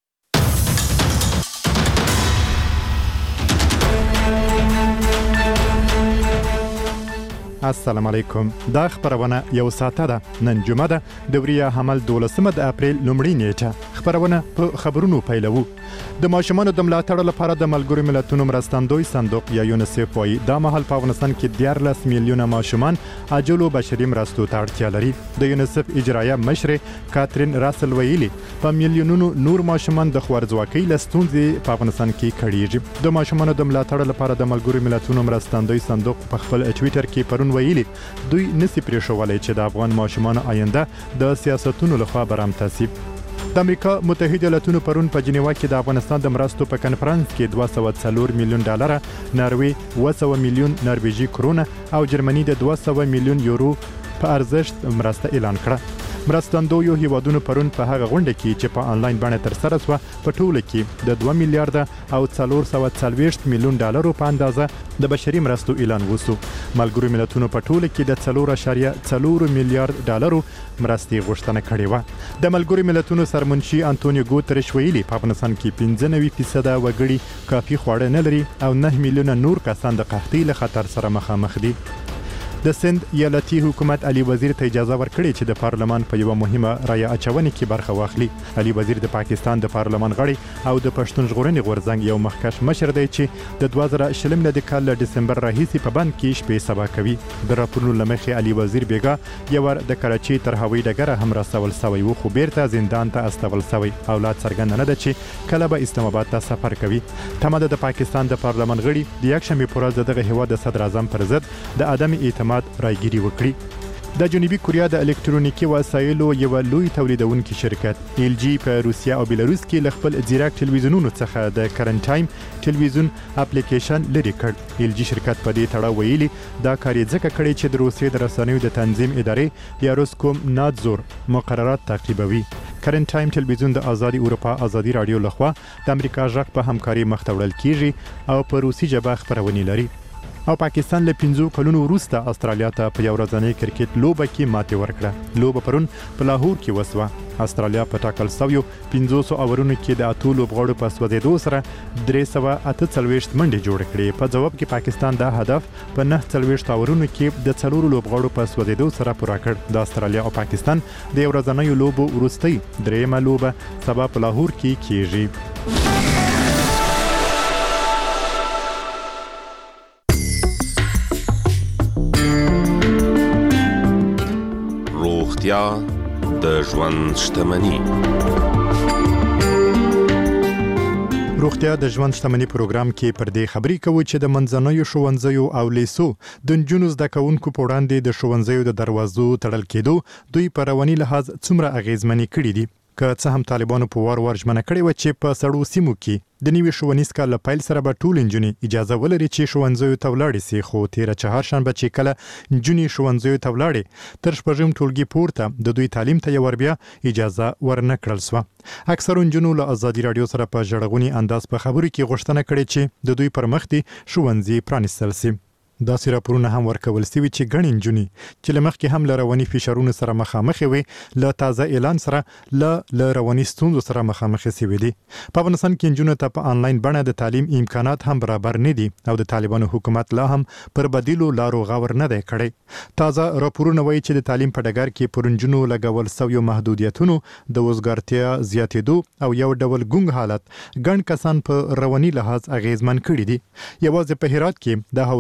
السلام علیکم. دا خبرونه یو ساعته ده. نن جمعه ده د وریا حمل 12 د اپریل لومړی نیټه. خبرونه په خبرونو پیلوو. د ماشومانو د ملاتړ لپاره د ملګرو ملتونو مرستندوی صندوق یا یونیسف وايي دا مهال په افغانستان کې 14 میلیونه ماشومان عاجلو بشري مرستو ته اړتیا لري. د یونیسف اجرایه مشر کاترین راسل ویلي په میلیونونو نور ماشومان د خوارځواکۍ له ستونزې په افغانستان کې کړيږي. د ماشومانو د ملاتړ لپاره د ملګرو ملتونو مرستندوی صندوق په خپل ټوئیټر کې پرون ویلي دوی نسی پریښولای چې د افغان ماشومان آینده د سیاستونو لخوا برامته شي. د امریکا متحده ایالاتونو پرون په جنیوا کې د افغانستان د مرستو په کنفرانس کې 204 میلیون ډالر، ناروی 200 میلیون نرویجی کرونه او جرمني د 200 میلیون یورو په ارزښت مرسته اعلان کړه. مرستندویو هیوادونو پرون په هغه غونډه کې چې په انلاین بڼه تر سره شوه په ټوله کې د 2 میلیارډ او 440 میلیون ډالرو په اندازه د بشري مرستو اعلان وسو. ملګرو ملتونو په ټوله کې د 4.4 میلیارډ ډالرو مرستې غوښتنه کړې و. د ملګرو ملتونو سرمنشي انټونیو ګوتریش ویلي په افغانستان کې 95% وګړي کافي خواړه نه لري او 9 میلیونه نور کسان د قحطۍ له خطر سره مخامخ دي. د سند ایالتي حکومت علي وزیر ته اجازه ورکړې چې د پارلمان په یو مهمه رایه اچونې کې برخه واخلي. علي وزیر د پاکستان د پارلمان غړي او د پښتون ژغورنې غورځنګ یو مخکښ مشر دی چې د 2020 کال له ډسمبر راهیسې په بند کې شپې سبا کوي. د راپورونو لمخې علي وزیر بیګا یو ور د کراچۍ تر هوایي ډګره هم رسول سوی و خو بیرته زندان ته استول سوی او لا څرګند نه ده چې کله به اسلام آباد ته سفر کوي. تمه د پاکستان د پارلمان غړي د یکشنبه پر ورځ دغه هیواد د صدر اعظم پر ضد د عدم اعتماد رایګيري وکړي. د جنوبي کوریا د الکترونیکي وسایلو یو لوی تولیدونکي شرکت LG په روسیا او بلاروس کې ل خپل ځیرک ټلویزیونونو څخه د کرنټ ټایم ټلویزیون اپلیکیشن لري کړ. LG شرکت په دې تړاو ویلي دا کار یې ځکه کړی چې د روسیې د رسنیو د تنظیم ادارې یا روسکوم نادزور مقررات تعقیبوي. کرنټ ټایم ټلویزیون د آزادي اروپا آزادي رادیو لخوا د امریکا ژغ په همکاري مخ ته وړل کیږي او په روسي ژبه خبرونه لري. او پاکستان له 5 کلونو وروسته استرالیا ته په یو ورځنۍ کرکټ لوبه کې ماتې ورکړه. لوبه پرون په لاهور کې وسوه. استرالیا په ټاکل سویو 500 اورونو کې د اتو لوبغاړو په سوځېدو سره 348 منډې جوړ کړې. په جواب کې پاکستان دا هدف په 49 اورونو کې د 4 لوبغاړو په سوځېدو سره پوره کړ. د استرالیا او پاکستان د یو ورځنۍ لوبو وروستۍ درېمه لوبه سبا په لاهور کې کیږي. د ژوند شتمنۍ. روغتیا د ژوند شتمنۍ پروګرام کې پر دې خبرې کوي چې د منځنوي ښوونځیو او لیسو د نجونو زده کوونکو په وړاندې د ښوونځیو د دروازو تړل کېدو دوی په رواني لحاظ څومره اغیزمنې کړي دي. که څه هم طالبانو په وار ژمنه کړې و چې په سړو سیمو کې د نوي ښوونیز کال له پیل سره به ټول نجونې اجازه ولري چې ښوونځیو ته ولاړې سي، خو تېره چهارشنبه چې کله نجونې ښوونځیو ته ولاړې تر شپږم ټولګي پورته د دوی تعلیم ته یې وربیا اجازه ورنه کړل سوه. اکثرو نجونو له آزادي رادیو سره په ژړغوني انداز په خبرو کې غوښتنه کړې چې د دوی پر مخ دي ښوونځي پرانیستل سي. داسې راپورونه هم ورکول سوي چې ګڼې نجونې چې له مخکې هم له رواني فشارونو سره مخامخې وي له تازه اعلان سره له رواني ستونزو سره مخامخې سوي دي. په افغانستان کې نجونو ته په آنلاین بڼه د تعلیم امکانات هم برابر نه دي او د طالبانو حکومت لا هم پر بدیلو لارو غور نه دی کړی. تازه راپورونه وایي چې د تعلیم په ډګر کې پر نجونو لګول سویو محدودیتونو د وزګارتیا زیاتېدو او یو ډول ګونګ حالت ګڼ کسان په رواني لحاظ اغیزمن کړي دي. یوازې په هرات کې د حوزوي روغتون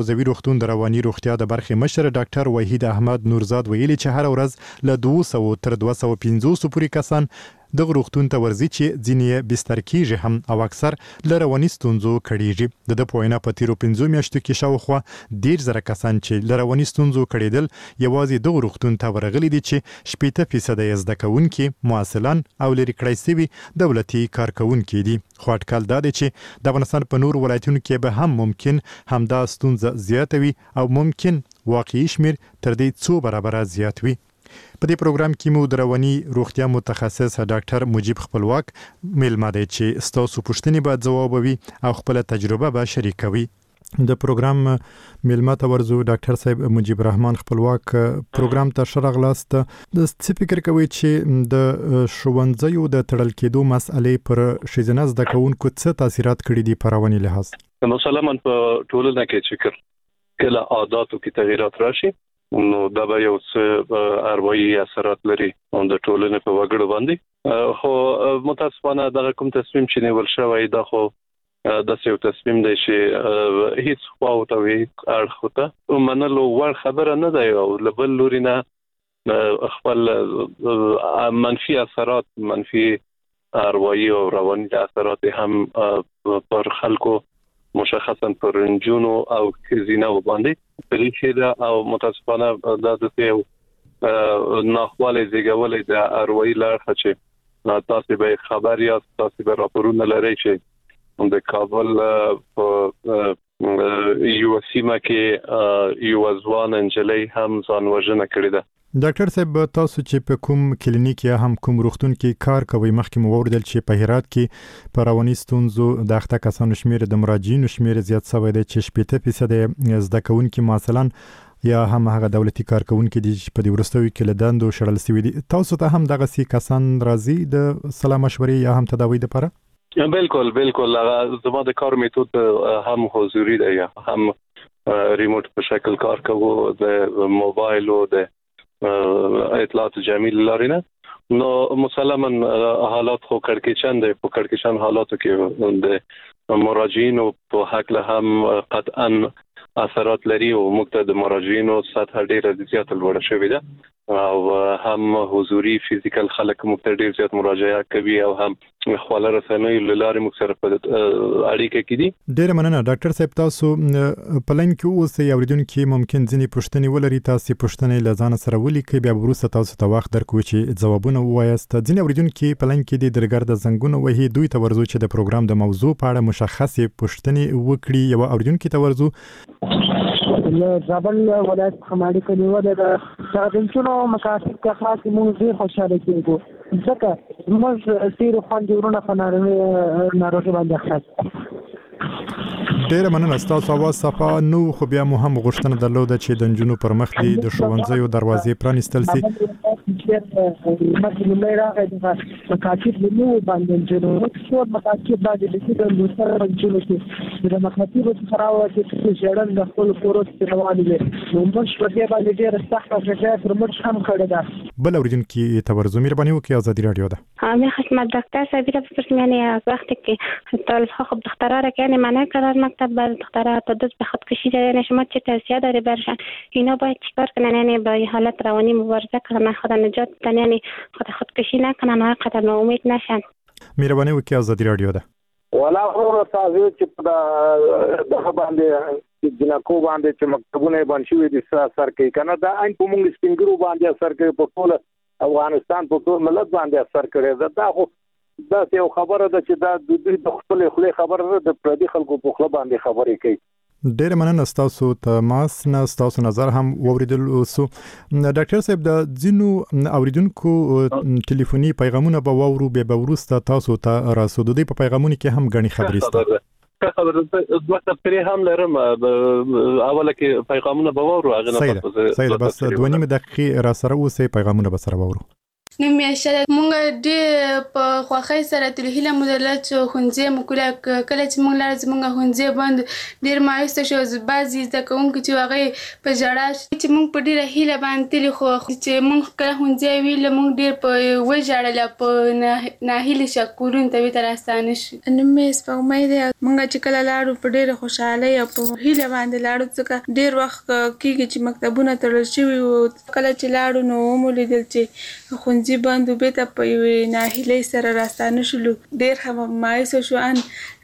روغتون د رواني روغتیا د برخې مشر ډاکټر وحید احمد نورزاد ویلي چې هر ورځ له 200 تر 250 پورې کسان د روغتون ته ورځي چې ځینې بستر کیږي هم او اکثر له رواني ستونزو کړيږي د پوینه په تیرو 5 میاشتو کې شاوخوا 10,000 کسان چې له رواني ستونزو کړيدل یوازې د روغتون ته ورغلي دي چې 80% یې زده کوونکي معاصلان او لري کړی سوي دولتي کارکونکي دي خو اټکل دا دی چې د افغانستان په نور ولایتونو کې به هم ممکن همدا ستونزه زیاتوي او ممکن واقعي شمیر تر دې 2 برابره زیات وي په دې پروګرام کې مو د رواني روغتیا متخصص ډاکټر مجيب خپلواک میلمه دی چې ستاسو پوښتنې به ځوابوي او خپل تجربه به شریکوي د پروګرام میلمه ته ورزو ډاکټر صاحب مجيب رحمان خپلواک پروګرام ته شرغلاست د څه فکر کوي چې د ښوونځیو د تړل کېدو مسئلې پر شیزنه زده کوونکو څه تاثیرات کړي دي په رواني لحاظ مسلمان په ټولنه کې چې کله عاداتو کې تغیرات راشي نو دا به یو څه اروايي اثرات لري د ټولنې په وګړو باندې خو متاسفانه دا کوم تصمیم چې نیول شوی دا خو د یو تصمیم دی چې هیڅ خواو ته وي اړخ ته منلو ور خبره نه دی او لبل لوري نه خپل منفي اثرات منفي اروايي او رواني اثرات هم پر خلکو مشخصا پر رنجونو او کزینه باندې پریښه او متاسفانه د دې ناخواله زیږولې د اروي لارښه چې تاسو به خبر یا تاسو به راپورونه لرئ چې د کابل په یو سیمه کې یو ځوان انجلۍ هم ځان وژنه کړې ده ډاکټر صاحب تاسو چې په کوم کلینیک یا هم کوم روغتون کې کار کوي مخکې مو وویل چې په هرات کې په رواني ستونزو د اخته کسانو شمیر د مراجعینو شمیر زیات شوی دی چې 80% زده کوونکي مثلا یا هم هغه دولتي کارکونکي دي چې په دې ورستوي کې له دندو شړل سوي دي تاسو ته هم دغه سي کسان راځي د سلام مشورې یا هم تداوی لپاره بالکل زما د کار میتود هم حضوري دی هم ریموټ په شکل کار کوو د موبایل او د اطلاعات جمیل لرینه نو مسلما حالات خو کړکېچن دی په کړکېچن حالاتو کې د مراجعینو په حق له هم قطعا اثرات لري او موږ د مراجعینو سطح ډیره زیاته لوړه شوې ده او هم حضوري فزیکل خلک موږ ډیر زیات مراجعه کوي او هم خپل رسنۍ لاره موږ سره په اړیکه کې دي ډیر مننه ډاکټر صاحب تاسو په لین کې اوسئ اوریدونکو ممکن ځینې پوښتنې ولري تاسو پوښتنې لزان سره ولیکئ بیا وروسته تاسو ته وخت درکو چې ځوابونه ووایاست ځینې اوریدونکو په لین کې د درګرد زنګونه وهي دوی ته ورزو چې د پروګرام د موضوع په اړه مشخصه پوښتنې وکړي یو اوریدونکو ته ورزو زابل ولایت خماړي کلیوه د دنچونو مقاصد کا خاص موږ خوشاله کیږو ځکه موږ تیر خوندې ورونه په ناروغي باندې خاص ډیر مننه تاسو اواز صفه نو خو بیا مو هم غوښتنه درلوده چې د نجونو پر مخ دي د ښوونځیو دروازې پرانیستل سي مثلا راغی د مکاتب نو باندې جوړو څو مکاتب باندې د دوسر جوړو چې د مکاتب سره راوځي چې جوړل د خپل کورس په رواني دي نو موږ په دې باندې ډیر سخت فکر پر موږ هم کړی ده بل اوریدونکو تورزو مهرباني وکړئ ازادي رادیو ده من خدمت دکتر سبیره بپرسم یعنی از وقتی که طالب ها خب دخترها را که یعنی منع کردن مکتب بر دخترها تدرس به خودکشی داره یعنی شما چه توصیه داری برشن اینا باید چیکار کنن یعنی با حالت روانی مبارزه کنن خود نجات بدن یعنی خودکشی نکنن و قدر ناامید نشن مهرباني وکړئ ازادي رادیو ده ولا ورو تاسو چې د باندې جنکو باندې چې مکتبونه باندې شوې دي سر کې کنه دا ان په موږ سپینګرو باندې اثر کوي په ټول افغانستان په ټول ملت باندې اثر کوي دا خو دا یو خبره ده چې دا د دوی د خپل خبره ده د پردي خلکو په خپل باندې خبرې کوي ډیر مننه تاسو ته ماسنه تاسو نظر هم ووریدل سو ډاکټر صاحب د ځینو اوریدونکو ټلیفوني پیغامونه به وورو به ورسته تاسو ته راسودو دی په پیغامونو کې هم غني خبرې ست خبره پرې هم لرم اوله کې پیغامونه به وورو هغه نه بس 2.5 دقیقې را سره اوسې پیغامونه به سره وورو نیم میاشته مونږ ډېر په خوښۍ سره تر هیله مو درلود چې ښوونځی مو کله چې مونږ لاړو زموږ ښوونځی بند ډېر مایوسه شو. بعضې زده کوونکي چې هغوی په ژړا چې مونږ په ډېره هیله باندې تللي خو چې مونږ کله ښوونځی ویله مونږ ډېر په وژړل او په ناهیلي شو کورونو ته بېرته راستانه شو. نوم مې سپوږمۍ دی. مونږ چې کله لاړو په ډېره خوشحالۍ او په هیله باندې لاړو ځکه ډېر وخت کېږي چې مکتبونه تړل شوي وو. کله چې لاړو نو ومو لیدل چې ښوونځي بند و، بېرته په یوې ناهیلۍ سره راستانه شلو. ډېر مایوسه شو. ان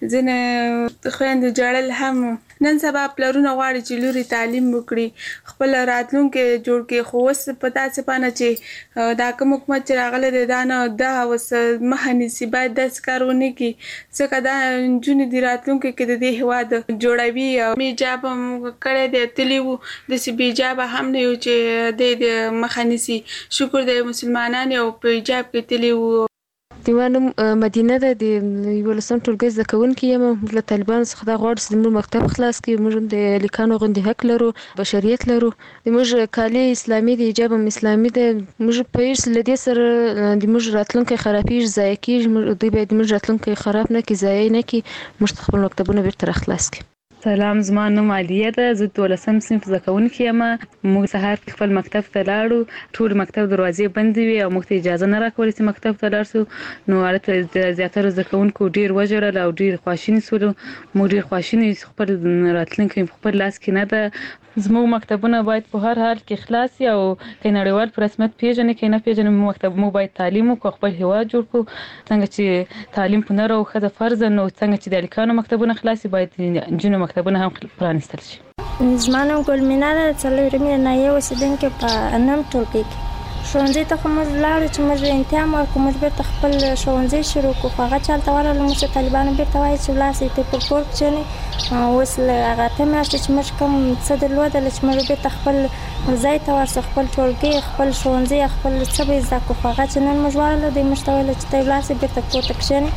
ځینې خویندو ژړل هم. نن سبا پلرونه غواړي چې لوري تعلیم وکړي، خپل راتلونکی جوړ کړي، خو اوس په داسې بانه چې دا کوم حکومت چې راغلی دی دا نه دا اوس مخه نیسي. باید داسې کار ونه کړي ځکه دا نجونې د راتلونکي کې د دې هېواد جوړوي. او حجاب هم کړی دی، تللي وو، داسې بې حجابه هم نه یو چې د مخه نیسي. شکر دی مسلمانان یو په حجاب کې تللي وو. زما نوم مدینه ده، د 11 ټولګي زده کوونکې یم. موږ له طالبانو څخه دا غواړو چې زموږ مکتب خلاص کړي. موږ هم د لیکانو غوندې حق لرو، بشریت لرو. زموږ کالي اسلامي دی، حجاب هم اسلامي دی. موږ پوهېږو له دې سره د موږ راتلونکی خرابېږي، ضایع کېږي. دوی باید موږ راتلونکی خراب نه کړي، ضایع نه کړي. موږ ته خپل مکتبونه بېرته راخلاص کړي. سلام، زما نوم عالیه ده. زه 12م صنف زده کوونکې یم. موږ سهار خپل مکتب ته لاړو، ټول مکتب دروازې بندې وې او موږ ته اجازه نه راکوله چې مکتب ته لاړ شو. نو هلته د زیاتره زده کوونکو ډېر وژړل او ډېر خواشیني شولو. موږ ډېر خواشیني یو، خپل راتلونکی په خپل لاس کې نه ده. زموږ مکتبونه باید په هر حال کې خلاص وي او که نړیوال په رسمیت پېژني که نه پېژني. موږ باید تعلیم وکړو، خپل هېواد جوړ کړو. څنګه چې تعلیم په نر او ښځه فرض ده، نو څنګه چې د هلکانو مکتبونه خلاص وي باید د نجونو مکتبونه هم پرانیستل شي. زما نوم ګلمینا ده، 4مې ناحیې اوسېدونکې په 9 ټولګي کې. ښوونځي ته خو موږ لاړو چې موږ امتحان ورکړو، موږ بېرته خپل ښوونځی شروع کړو. خو هغه چې هلته ورغلو موږ ته طالبانو بېرته وایي چې ولاړ شئ ته پر کور کښېنئ. اوس له هغه 8 میاشتې چې موږ کوم څه درلودل چې موږ بېرته خپل ځای ته ورشو، خپل ټولګي، خپل ښوونځي، خپل څه به یې زده کړو. خو هغه چې نن موږ ورغلو دوی موږ ته ویل چې ته ولاړ شئ بېرته کور ته کښېنئ.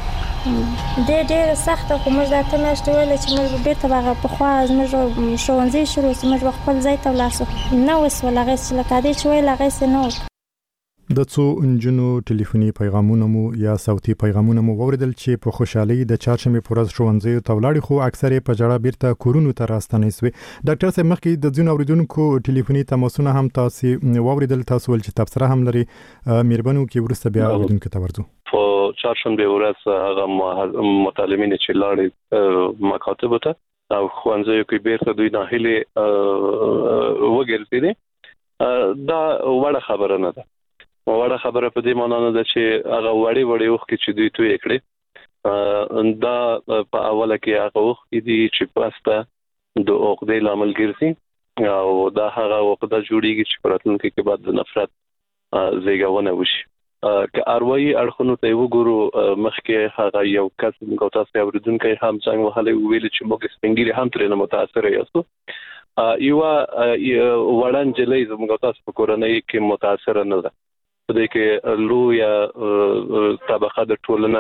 ډېره سخته. خو موږ د 8 میاشتې ویل چې موږ بېرته به هغه پخوا زموږ ښوونځي شروع شي، موږ به خپل ځای ته ولاړ شو. نه وسول هغې چې لکه هغې چې ویل هغسې نه وکړو. د څو نجونو ټلیفوني پیغامونه مو یا صوتي پیغامونه مو واوریدل چې په خوشحالي د چهارشنبې په ورځ ښوونځیو ته ولاړې، خو اکثر په ژړا بیرته کورونو ته راستنې سوې. ډاکټر صاحب مخکې د ځینو اوریدونکو ټلیفوني تماسونه هم تاسو واوریدل، تاسو ول چې تبصره هم لري. مهرباني وکړئ ورسته بیا اوریدونکو ته ورځو. په چهارشنبې ورځ هغه متعلمین چې لاړې مکاتب ته او ښوونځیو کې بیرته دوی ناهیلي وګرځېدې، دا وړه خبره نه ده. وړه خبره په دې معنا نه ده چې هغه وړې اوښکې چې دوی توی کړې دا په اوله کې هغه اوښکې دي چې پسته د عقدې لامل ګرځي او دا هغه عقده جوړیږي چې په راتلونکي کې بعد د نفرت زیږونه وشي. که اروایي اړخونو ته وګورو، مخکې هغه یو کس موږ تاسو اوریدونکي هم څنګه وهلې ویل چې موږ سپینګیري هم ترې نه متاثر یاستو. یو وړاندې نجلۍ زموږ تاسو په کورنۍ کې متاثر نه ده. په دې کې لویه طبقه د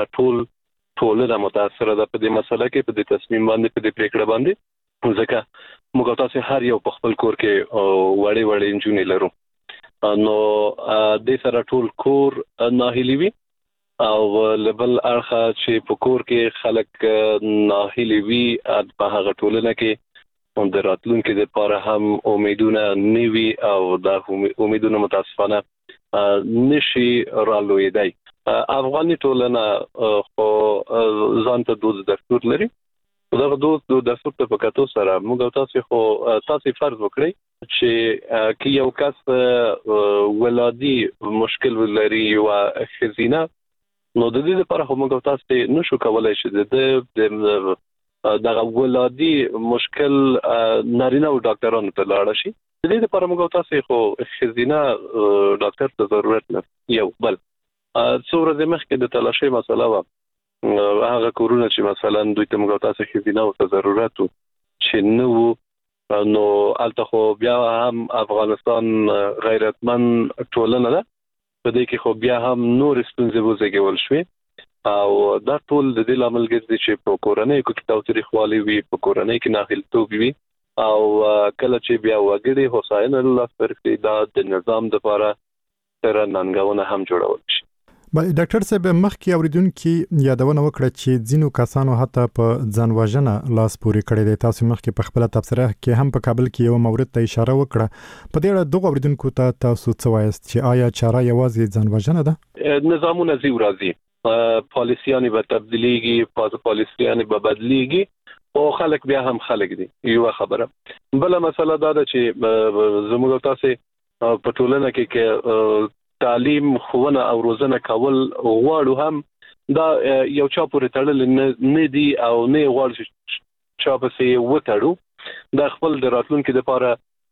ټولنه متاثره ده په دې مسله کې، په دې تصمیم باندې، په دې پریکړه باندې. ځکه موږ تاسو هر یو په خپل کور کې وړې نجونې لرو، نو د سره ټول کور ناهیلي وي او لبل اړخه چې په کور کې خلک ناهیلي وي په هغه ټولنه کې د راتلونکي لپاره هم امیدونه نیوي او دا امیدونه متاسفانه نشي رالوېدای. افغاني ټولنه خو ځان ته دود دستور لري. دغه دود دستور ته په کتو سره موږ تاسو فرض وکړئ چې کې یو کس ولادي مشکل ولري او خزینه، نو د دې لپاره موږ تاسو نشو کولای چې دغه ولادي مشکل نارینه او ډاکټرانو ته لاړ شي. د دې لپاره موږ تاسو خو خزینه ډاکټر ته ضرورت نه. یو بل څو ورځې مخکې د تلاشۍ مسله و، هغه کورونه چې مثلا دوی ته موږ تاسو خزینه او ضرورت چې نه وو، نو الته خو بیا هم افغانستان غیرتمن ټولنه ده، په دې کې خو بیا هم نور ستونزې وزېږول شوې او دا ټول د دې لامل ګرځي چې په کورنۍ کې تاوتریخوالي وي، په کورنۍ کې ناهیلتوب وي او کله چې بیا وګړي هوساینه لاسته دا د نظام لپاره ستره ننګونه هم جوړول شي. ډاکټر صاحب مخکې اوریدونکو یادونه وکړه چې ځینو کسانو حتی په ځانوژنه لاس پورې کړی دی. تاسو مخکې په خپل تبصره کې هم په کابل کې یو مورد ته اشاره وکړه. په دې اړه دغه اوریدونکو ته تاسو څه وایاست چې آیا چاره یوازې ځانوژنه ده؟ نظامونه زی ورځي، پالیسیانی به تبدیلیږي، پالیسیانی به بدلیږي او خلک بیا هم خلک دي. یو خبره بل مسله دا ده چې زموږ تاسو په ټولنه کې تعلیم خوونه او روزنه کول غواړو هم دا یو چا پورې تړل نه دي او نه غواړي چا په سي وټړو. دا خپل د راتلونکو لپاره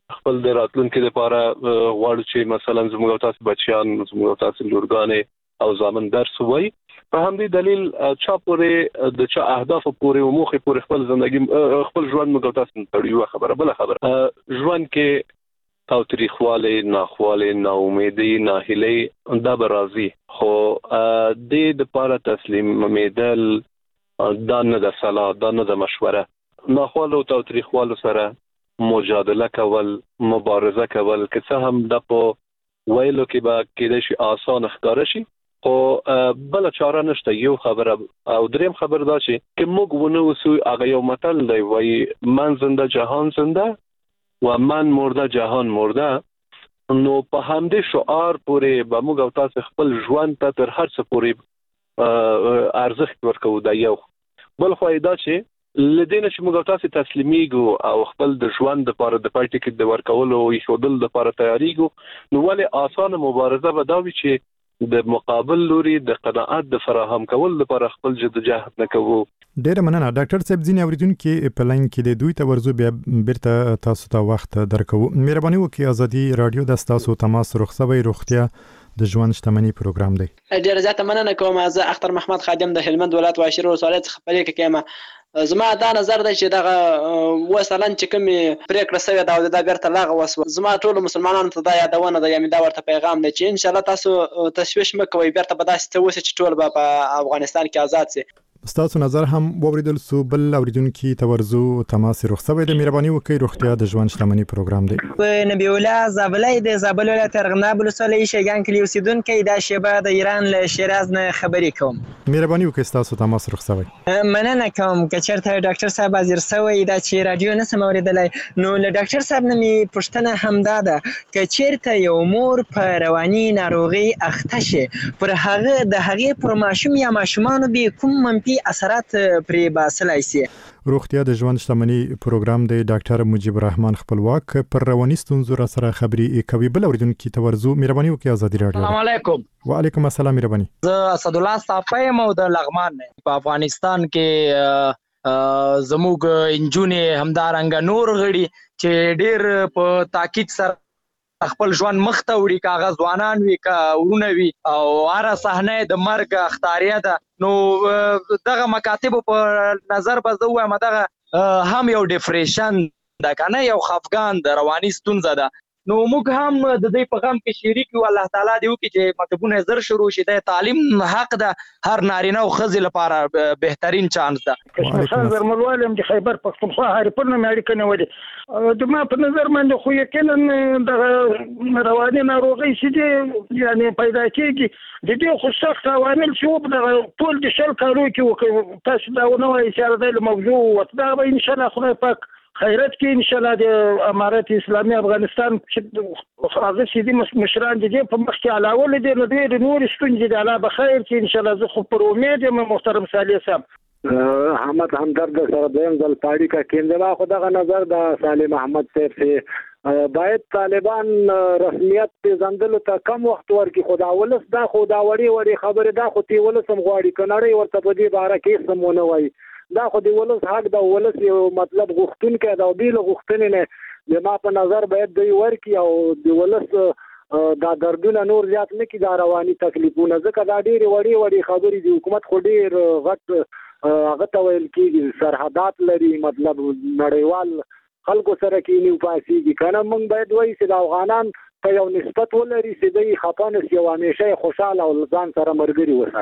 غواړو چې مثلا زموږ تاسو بچیان، زموږ تاسو لورګانې او ځامن درس وای. په همدې دلیل چا پورې د چا اهداف پورې او موخې پورې خپل ژوندۍ خپل ژوند موږ تاسو تړیو. خبره بل خبره ژوند کې تاوتریخواله، ناخواله، ناامیدي، ناهیلي دا برازي، خو د لپاره تسلیم مېدل دا نه د صلاح، دا نه د مشوره. ناخواله او تاوتریخواله سره مجادله کول، مبارزه کول که څه هم د په ویلو کې به کېدای شي آسان ښکاره شي، خو بل چاره نشته. یو خبره او دریم خبر دا چې موږ ونه وسو. هغه یو متل دی وایي من زنده جهان زنده و من مرده جهان مرده. نو په همدې شعار پورې به موږ او تاسو خپل ژوند ته تر هر څه پورې ارزښت ورکوو. دا یو. بل خو دا چې لدینه چې موږ او تاسو تسلیمیږو او خپل د ژوند لپاره د پای ټیکټ د ورکولو او ایښودل لپاره تیاریږو، نو ولې اسانه مبارزه به دا وي چې د مقابل لوري د قناعت د فراهم کول لپاره خپل جدوجہد نه کوو. ډېر مننه ډاکټر صاحب. ځینې اوریدونکو په لاین کې د دوی ته ورزو بیا بیرته تاسو ته وخت درکو. مهرباني وکړئ ازادي رادیو د تاسو تماس رخصوي روغتیا د ژوند شتمنۍ پروګرام دی. ډېر زیاته مننه کوم. زه اختر محمد خادم د هلمند ولایت واشیر ولسوالۍ څخه پلیک کېم. زما دا نظر دی چې دغه وسلن چې کوم پریکړه سوی دا د بیرته لاغه وسو. زما ټول مسلمانانو ته دا یادونه ده، یعنی دا ورته پیغام دی چې ان شاء الله تاسو تشویش مکوئ، بیرته به داسې څه وسه چې ټول به په افغانستان کې آزاد شي. ستاسو نظر هم ووریدل سو. بل اوریدونکو ته ورزو تماس رخصوي د مهرباني وکړئ روغتیا د ژوند شتمنۍ پروګرام دی. نبی الله زابلای د زابل ولایت ارغنداب ولسوالۍ شیګان کلی اوسیدونکو دا شیبه د ایران له شیراز نه خبرې کوم. مهرباني وکړئ ستاسو تماس رخصوي. مننه کوم. که چېرته ډاکټر صاحب حاضر سوی دا چې رادیو نسم اوریدلای، نو له ډاکټر صاحب نه می پوښتنه همدا ده که چېرته یو مور په رواني ناروغي اخته شي، پر هغه د هغې پر ماشوم یا ماشومانو به کوم منفي اثرات پرې باسلای شي؟ روغتیا د ژوند شتمنۍ پروګرام دی. ډاکټر مجيب الرحمن خپلواک پر رواني ستونزو را سره خبري کوي. بل اوریدونکو ته ورزو مهرباني وکړئ ازادي رادیو. السلام علیکم. وعلیکم السلام. مهرباني. زه اسد الله صافی مو د لغمان په افغانستان کې زموږ انجونې همدارنګ نور غړي چې ډېر په تاکید سره خپل ژوند مخته وړي، کاغذ ځوانان وي کا ورونه وي او هر صحنه د مرګ اختاریه ده. نو دغه مکاتب په نظر به زه وایم دغه هم یو ډیپریشن ده کنه، یو خفګان د رواني ستونزه ده. نو موږ هم د دې په غم کې شریک یو. الله تعالی دې وکړي چې مکتبونه زر شروع شي. د تعلیم حق ده هر نارینه او ښځې لپاره بهترین چانس ده. کشمشان زرملوالم د خیبر پښتونخوا هریپور نه اړیکه نه ولې د ما په نظر باندې خو یقینا د رواني ناروغي چې یعنی پیدا کېږي د دې خو سخت عوامل چې په ټول د شل کالو کې تاسو دا ونه وایي چې د موضوع وتدا به ان شاء الله خدای پاک خیرت کې ان شاء الله د امارت اسلامي افغانستان چې حاضر شي د مشران دي په مخ کې علاوه لري نو د نور ستونزې د الله بخیر چې ان شاء الله زه خو پر امید یم محترم صالح صاحب احمد همدرد سره دیم ځل پاړی کا کیندلا خو دغه نظر د صالح محمد صاحب باید طالبان رسمیت پیژندلو ته کم وخت ورکړي. خدا ولس دا خدا وړي خبره دا خو تی ولس هم غواړي کناړي ورته په دې باره کې سمونه وایي. دا خو د ولس حق دا ولس یو مطلب غوښتون کې دا بیل غوښتنې نه د ما په نظر باید دوی ورکړي او د ولس دا دردونه نور زیات نه کی دا رواني تکلیفونه ځکه دا ډېر وړي خبرې د حکومت خو ډېر غټ هغه ته ویل کېږي سرحدات لري مطلب نړیوال خلکو سره کې نیو پاسيږي کنه. موږ باید وایي چې د افغانان په یو نسبت ولري چې دوی خپانس یو همیشه خوشاله او ځان سره مرګري وساتي.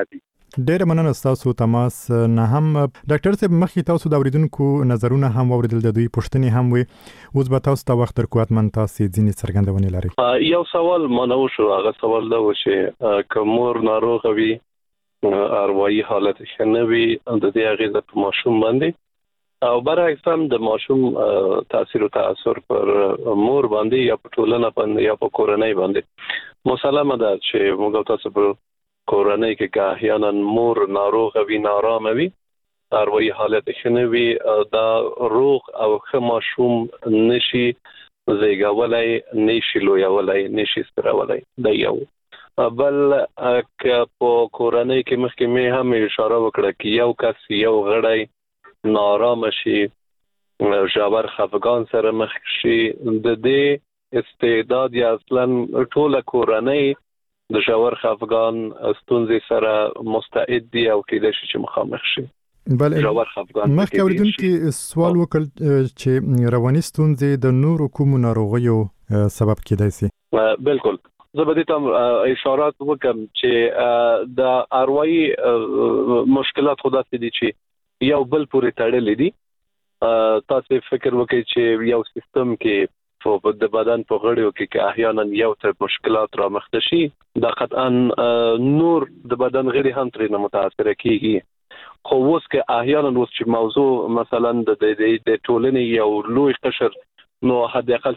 ډېر مننه تاسو تماس نه هم ډاکټر صاحب مخکې تاسو د اوریدونکو نظرونه هم اوریدل د دوی پوښتنې هم وي اوس به تاسو ته وخت درکوات من تاسو ځینې څرګندونې لري یو سوال مونږ شو هغه سوال دا و چې کومور ناروغ وي اروايي حالت خنوي د دې اغیزه په ماشوم باندې او برعکس هم د ماشوم تاثیر او تاثیر پر مور باندې یا په ټولنه باندې یا په کورنۍ باندې مسلمه ده چې موږ تاسو په کورنۍ کې احیانا مور ناروغ وي نارامه وي اروايي حالت خنوي دا روغ او ښه ماشوم نشي زیږولای نشي لویولای نشي سترولای دا یو بل که په کورنۍ کې مخکې مې هم اشاره وکړه چې یو کس یو غړی نارامه شي ژور خفګان سره مخ شي د دې استعداد یا اصلا ټوله کورنۍ د ژور خفګان ستونزې سره مستعد دي او کېدای شي چې مخامخ شي ژور خفګان مخکې اوریدونکو سوال وکړ چې رواني ستونزې د نورو کومو ناروغیو سبب کېدای شي بالکل زه به دې ته اشارات وکم چې د اروايي مشکلات خو داسې دي چې یو بل پورې تړلې دي تاسو فکر وکړئ چې یو سیستم کې په د بدن په غړیو کې احیانا یو تر مشکلات را مخ شي دا قطعا نور د بدن غړي هم ترې متاثر کیږي خو اوس کې احیانا اوس چې موضوع مثلا د ټولنې یو لوی قشر نو حد اقل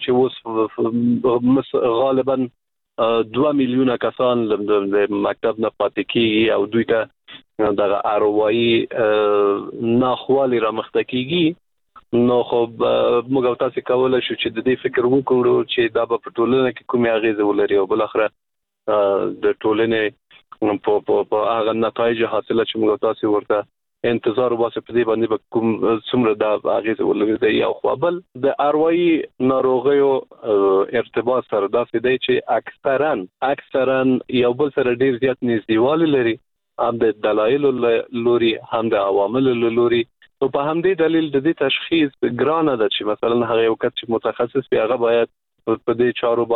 چې اوس غالبا 2 میلیونه کسان د مکتب نه پاتې کیږي او دوی ته دغه اروايي ناخوالي را مخته کیږي نو خو موږ تاسو کولای شو چې د دې فکر وکړو چې دا په ټولنه کې کومه اغیزه ولري او بل اخره د ټولنې په هغه نتایج حاصله چې موږ تاسو ورته انتظار واسه په دې باندې کوم څومره دا اغیزه ولري دا یو خو بل د اروايي ناروغیو ارتباط سره دا څه دی چې اکثرا یو بل سره ډیر زیات نږدېوالی لري هم د دلایل لوري هم د عوامل لوري او په همدې دلیل د دې تشخیص ګرانه ده چې مثلا هغه یو کس چې متخصص وي هغه باید په دې چارو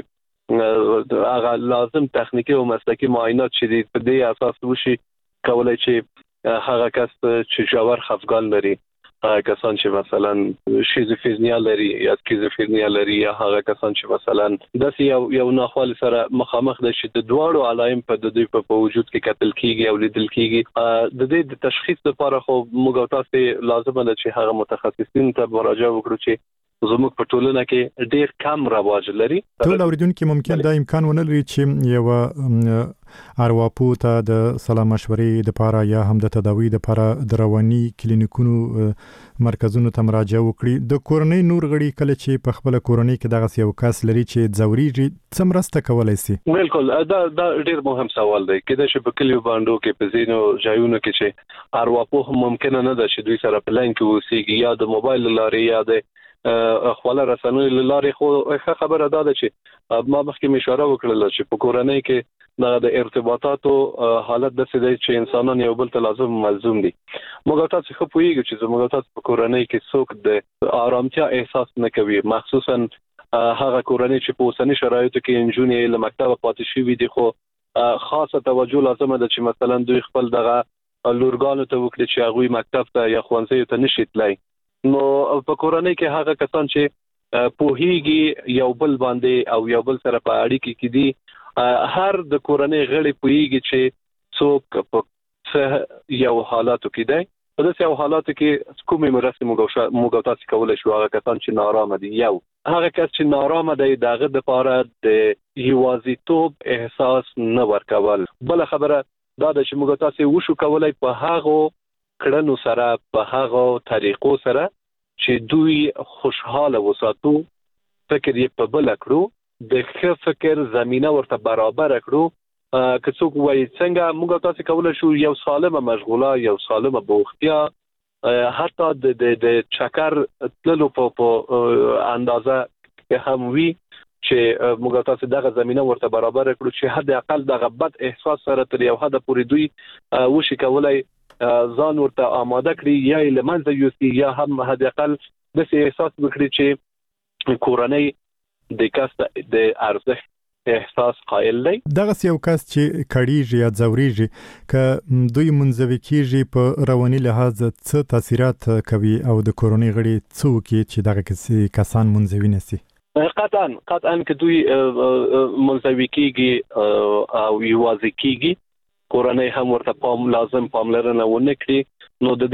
باندې هغه لازم تخنیکی او مسلکی معاینات چې په دې اساس وشي کولای چې هغه کس چې ژور خفګان لري کسان چې مثلا شیزوفرنیا لري یا سکیزوفرنیا لري یا هغه کسان چې مثلا د یو ناخوالي سره مخامخ دي چې د دواړو علایم په د دوی په وجود کې قتل کیږي او لیدل کیږي د دې تشخیص لپاره خو موږ تاسو لازم ده چې هغه متخصصین ته مراجعه وکړو چې زموږ په ټولنه کې ډیر کم رواج لري ټول اوریدونکو ممکن دا امکان ونه لري چې یو ارواپو ته د سلام مشورې د لپاره یا هم د تداوی د لپاره د رواني کلینیکونو مرکزونو ته مراجعه وکړي د کورنۍ نور غړي کله چې په خپل کورنۍ کې دغه یو کس لري چې ضروري څمرسته کولای شي بالکل دا ډیر مهم سوال دی کله چې په کلیو باندې کې په زینو ځایونو کې چې ارواپو ممکن نه ده چې دوی سره په لاین کې وسیږي یا د موبایل لارې یا د خپل رسنوي لارې خو خبره ده چې ما مخکې اشاره وکړل چې په کورنۍ کې د ارتباطاتو حالت د څه دی چې انسانان یو بل ته لازم ملزوم دي موږ تاسو خو پوهیږو چې موږ تاسو په کورنۍ کې څوک د آرامتیا احساس نه کوي مخصوصا هغه کورنۍ چې په اوسنی شرایطو کې انجونې له مکتب پاتې شوي دي خو خاصه توجه لازم ده چې مثلا دوی خپل دغه لورګانو ته وکړي چې هغه مکتب ته یا ښوونځي ته نشي تللی نو په کورنۍ کې هغه کسان چې پوهیږي یو بل باندې او یو بل سره په اړیکه کې دي هر د کورنۍ غړي پوهیږي چې څوک په یو حالاتو کې دی په داسې یو حالاتو کې کومې مرستې موږ تاسو کولای شو هغه کسان چې نارامه دي یو هغه کس چې نارامه دی دغه د لپاره د یوازیتوب احساس نه ورکول بل خبره دا د چې موږ تاسو وشو کولای په هغه کړنو سره په هغه طریقو سره چې دوی خوشحاله وساتو فکر یې په بل کړو د ښه فکر زمينه ورته برابر کړو که څوک وایي څنګه موږ تاسو کولای شو یو سالمه مشغوله یو سالمه بوختیا حتی د چکر تللو په اندازه هم وی چې موږ تاسو دغه زمينه ورته برابر کړو چې حد اقل دغه بد احساس سره تر یو حد پورې دوی وشي کولای ځان ورته آماده کړی یا لمنځه یوسي یا هم حد اقل د احساس وکړي چې کورنۍ د کس د ارزښت احساس قائل دی. دغه یو کس چې کړيږي یا ځوريږي ک دوی منځوي کیږي په رواني لحاظ څه تاثیرات کوي او د کورونی غړي څوک چې دغه کسان منځوي نسی؟ قطعا که دوی منځوي کیږي او یوازې کیږي کورنۍ هم ورته لازم پاملرنه ونه کړي نو د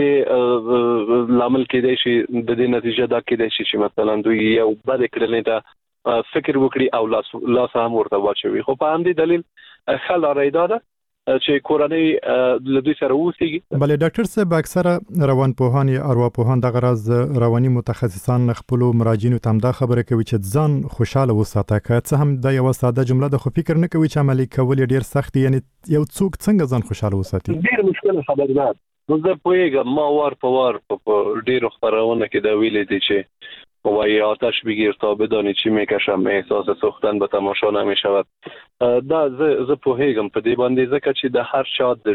دې لامل کېدای شي د دې نتیجه دا کېدای شي چې مثلا دوی یو بد کړنې ته فکر وکړي او لاس هم ورته واچوي. خو په همدې دلیل خل رايدا ده چې کورنۍ له دوی سره اوسېږي. بله ډاکټر صاحب اکثره روانپوهان یا ارواپوهان دغه راز رواني متخصصان خپل مراجعینو ته دا خبره کوي چې ځان خوشاله وساته که څه هم دا یو ساده جمله ده خو فکر نه کوي چې عملي کول ډیر سخت یعنی یو څوک څنګه ځان خوشاله وساتي؟ ډیر مشکل خبره ده. زه پوهیږم ما وار په ډیرو خبرونه کې دا ویلې دي چې وای آتش بگیر تا بدانی چی میکشم احساس سوختن به تماشا نمیشود. دا زه پوهیږم په دې باندې ځکه چې د هر چا د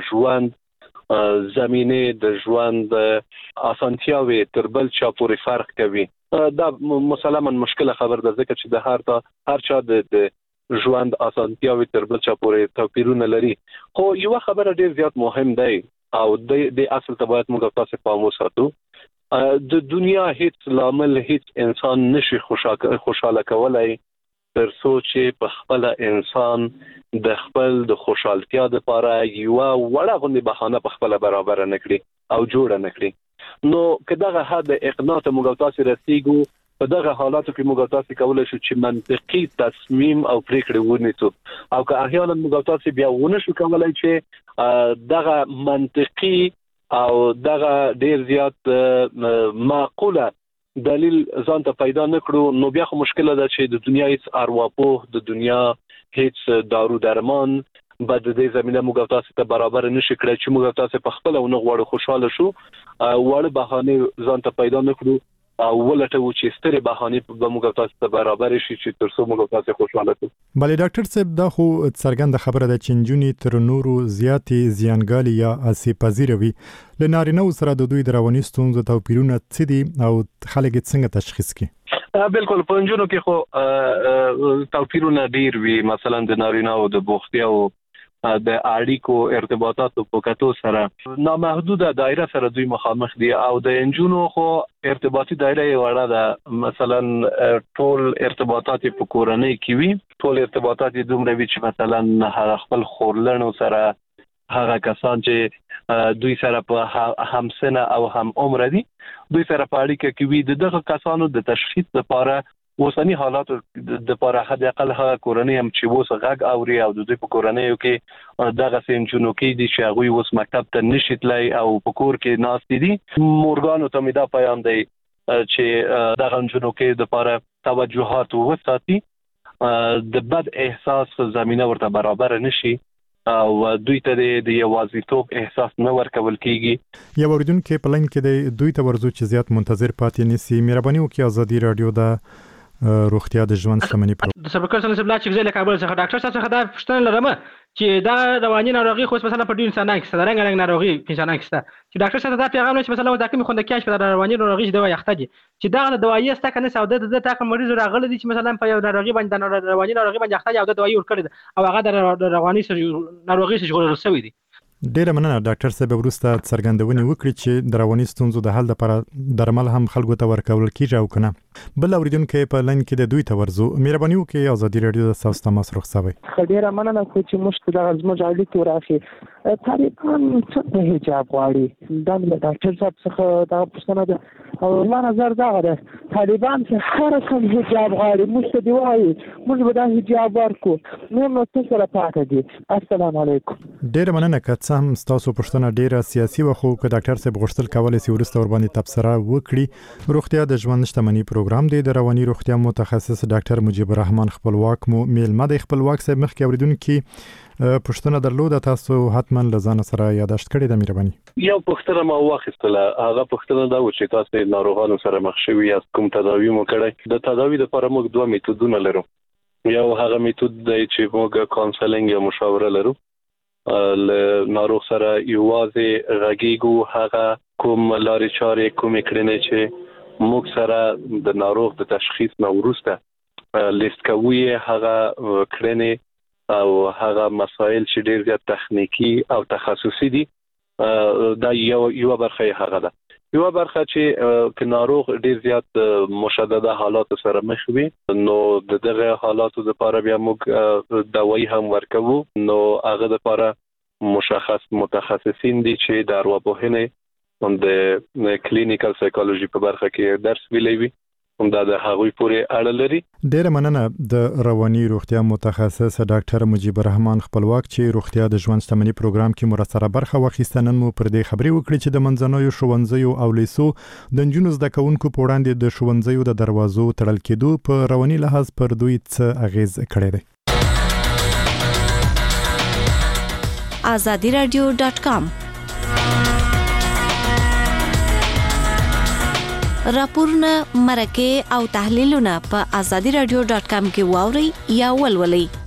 ژوند زمینه د ژوند اسانتیاوي تر بل چا پورې فرق کوي. دا مسلماً مشکله خبر ده ځکه چې د هر چا د ژوند اسانتیاوي تر بل چا پورې توپیرونه لري. خو یو خبره ډیر زیات مهم دی او د اصل ته باید موږ تاسو پام وساتو. د دنیا هیڅ لامل هیڅ انسان نشي خوشاله کولای تر څو چې په خپل انسان د خپل د خوشحالتیا لپاره یو وړه غونډه بهانه په خپل برابر نه کړي او جوړ نه کړي. نو کداغه حد اقناع ته موږ تاسو رسیدو په دغه حالاتو کې موږ تاسو کولای شو چې منطقي تصمیم او پریکړه ونیسو او که احیانا موږ تاسو بیا ونه شو کولای چې دغه منطقي او دغه ډیر زیات معقوله دلیل ځان ته پیدا نکړو نو بیا خو مشکله ده چې د دنیا هیڅ ارواپوه د دنیا هیڅ دارو درمان بعد د دې زمينه موږ تاسو ته برابر نشي کړی چې موږ تاسو په خپل او نه غوړ خوشاله شو وړ بهانه ځان ته پیدا نکړو او ولټو چې ستري بهانه به موږ تاسو ته برابر شي چې تر څو موږ تاسو خوشاله شو. بله ډاکټر صاحب دا خو څرګنده خبره ده چې نجونی تر نورو زیاتې زیانګالي یا آسیب پذیروي له نارینه سره د دوی د رواني ستونزو توپیرونه څه دي او خلک څنګه تشخیص کوي؟ بالکل په نجونو کې خو توپیرونه ډیر وي. مثلا د نارینه او د بوختیا او د اړیکو ارتباطاتو په کتو سره نامحدوده دایره سره دوی مخامخ دي او د انجونو خو ارتباطي دایره یې وړه ده. مثلا ټول ارتباطات په کورنۍ کې وي ټول ارتباطات دومره وي چې مثلا خپل خورلنو سره هغه کسان چې دوی سره په همسنه او هم عمر دي دوی سره په اړیکه کې وي دغه کسانو د تشخیص لپاره اوسنی حالات د لپاره حد اقل هغه کورنۍ هم چې وسه غږ اوري او د دوی په کورنۍ کې دغه سنجونو کې دي چې هغه وس مکتب ته نشي تلای او په کور کې ناست دي. مورګانو ته مې دا پیغام دی چې دغه سنجونو کې د لپاره توجهات وساتي د بد احساس زمينه ورته برابر نشي او دوی ته د یوازیتوب احساس نه ورکول کیږي. یو اوریدونکو په لاین کې د دوی ته ورزو چې زیات منتظر پاتې نسی مهرباني وکړئ ازادي رادیو د روغتیا د ژوند شتمنۍ د سبقه سره بلا چې زله کابل څخه ډاکټر صاحب څخه دا پوښتنه لرم چې دا رواني ناروغي خو مثلا په ډیر انسانانو کې ستاره رنګ ناروغي په انسانانو کې ستاره چې ډاکټر صاحب دا پیغام چې مثلا دا کوم خوند کېش په رواني ناروغي د وایي اخته دي چې دا دوايي ستا کنه سوده د تا مریض راغله دي چې مثلا په یو ناروغي باندې رواني ناروغي باندې اخته او د دوايي ورکړي او هغه د رواني ناروغي سره جوړ شوی دي. ډیره مننه ډاکټر صاحب وروسته څرګندونې وکړي چې د رواني ستونزو د حل لپاره درمل هم خلکو ته ورکول کیږي او کنه. بل اوریدونکو په لاین کې د دوی ته ورزو مهرباني وکړئ ازادي رادیو د تاسو تماس رخصوي. ډیره مننه چې موږ د زموږ اړیکې راخي طالبان څه حجاب غواړي دا د ډاکټر صاحب څخه دا پوښتنه ده او ما نظر دا غواړي طالبان چې هر څه حجاب غواړي موږ ته دی وایي موږ به دا حجاب ورکو نو څه سره پاتې دي. السلام علیکم. ډیره مننه که هم تاسو پښتنه ډیره سیاسي وخو که ډاکټر صاحب غوښتل کولای شي ورسته ور باندې تبصره وکړي. روغتیا د ژوند شتمنۍ پروګرام دی د رواني روغتیا متخصص ډاکټر مجيب الرحمن خپلواک مو میلمه د خپلواک صاحب مخکې اوریدونکو پښتنه درلوده تاسو حتما لزان سره یاداشت کړئ د مهرباني. یو پښتنه ما واخیستله هغه پښتنه دا و چې تاسو ناروغانو سره مخ شوي یا کوم تداوی مو کړی. د تداوی لپاره موږ دوه میتودونه لرو. یو هغه میتود دی چې موږ کانسلینګ یا مشاوره لرو له ناروغ سره یوازې غږیږو هغه کوم لارې چارې کوم کړنې چې موږ سره د ناروغ د تشخیص نه وروسته لیست کوي هغه کړنې او هغه مسایل چې ډېر زیات تخنیکی او تخصصي دي دا یو برخه هغه ده. یو برخه چې ناروغ ډېر زیات مشدده حالات سره مخ وي نو دغه حالاتو لپاره بیا موږ دوايي هم ورکوو. نو هغه لپاره متخصصین دي چې د ارواپوهنې د کلینیکل سایکولوژي په برخه کې درس ویلوي دا د هغوی پورې اړه لري. ډېر مننه د رواني روغتیا متخصص ډاکټر مجيب الرحمن خپلواک چې روغتیا د ژوند شتمنۍ پروګرام کې مرسته برخه واخیسته. نن مو پر دې خبرې وکړې چې د منځنوي ښوونځیو او لیسو د نجونو زده کوونکو په وړاندې د ښوونځیو د دروازو تړل کېدو په رواني لحاظ پر دوی څه اغیز کړی دی. azadiradio.com راپورونه مرکه او تحلیلونه په azadiradio.com کې واوري یا ولولئ.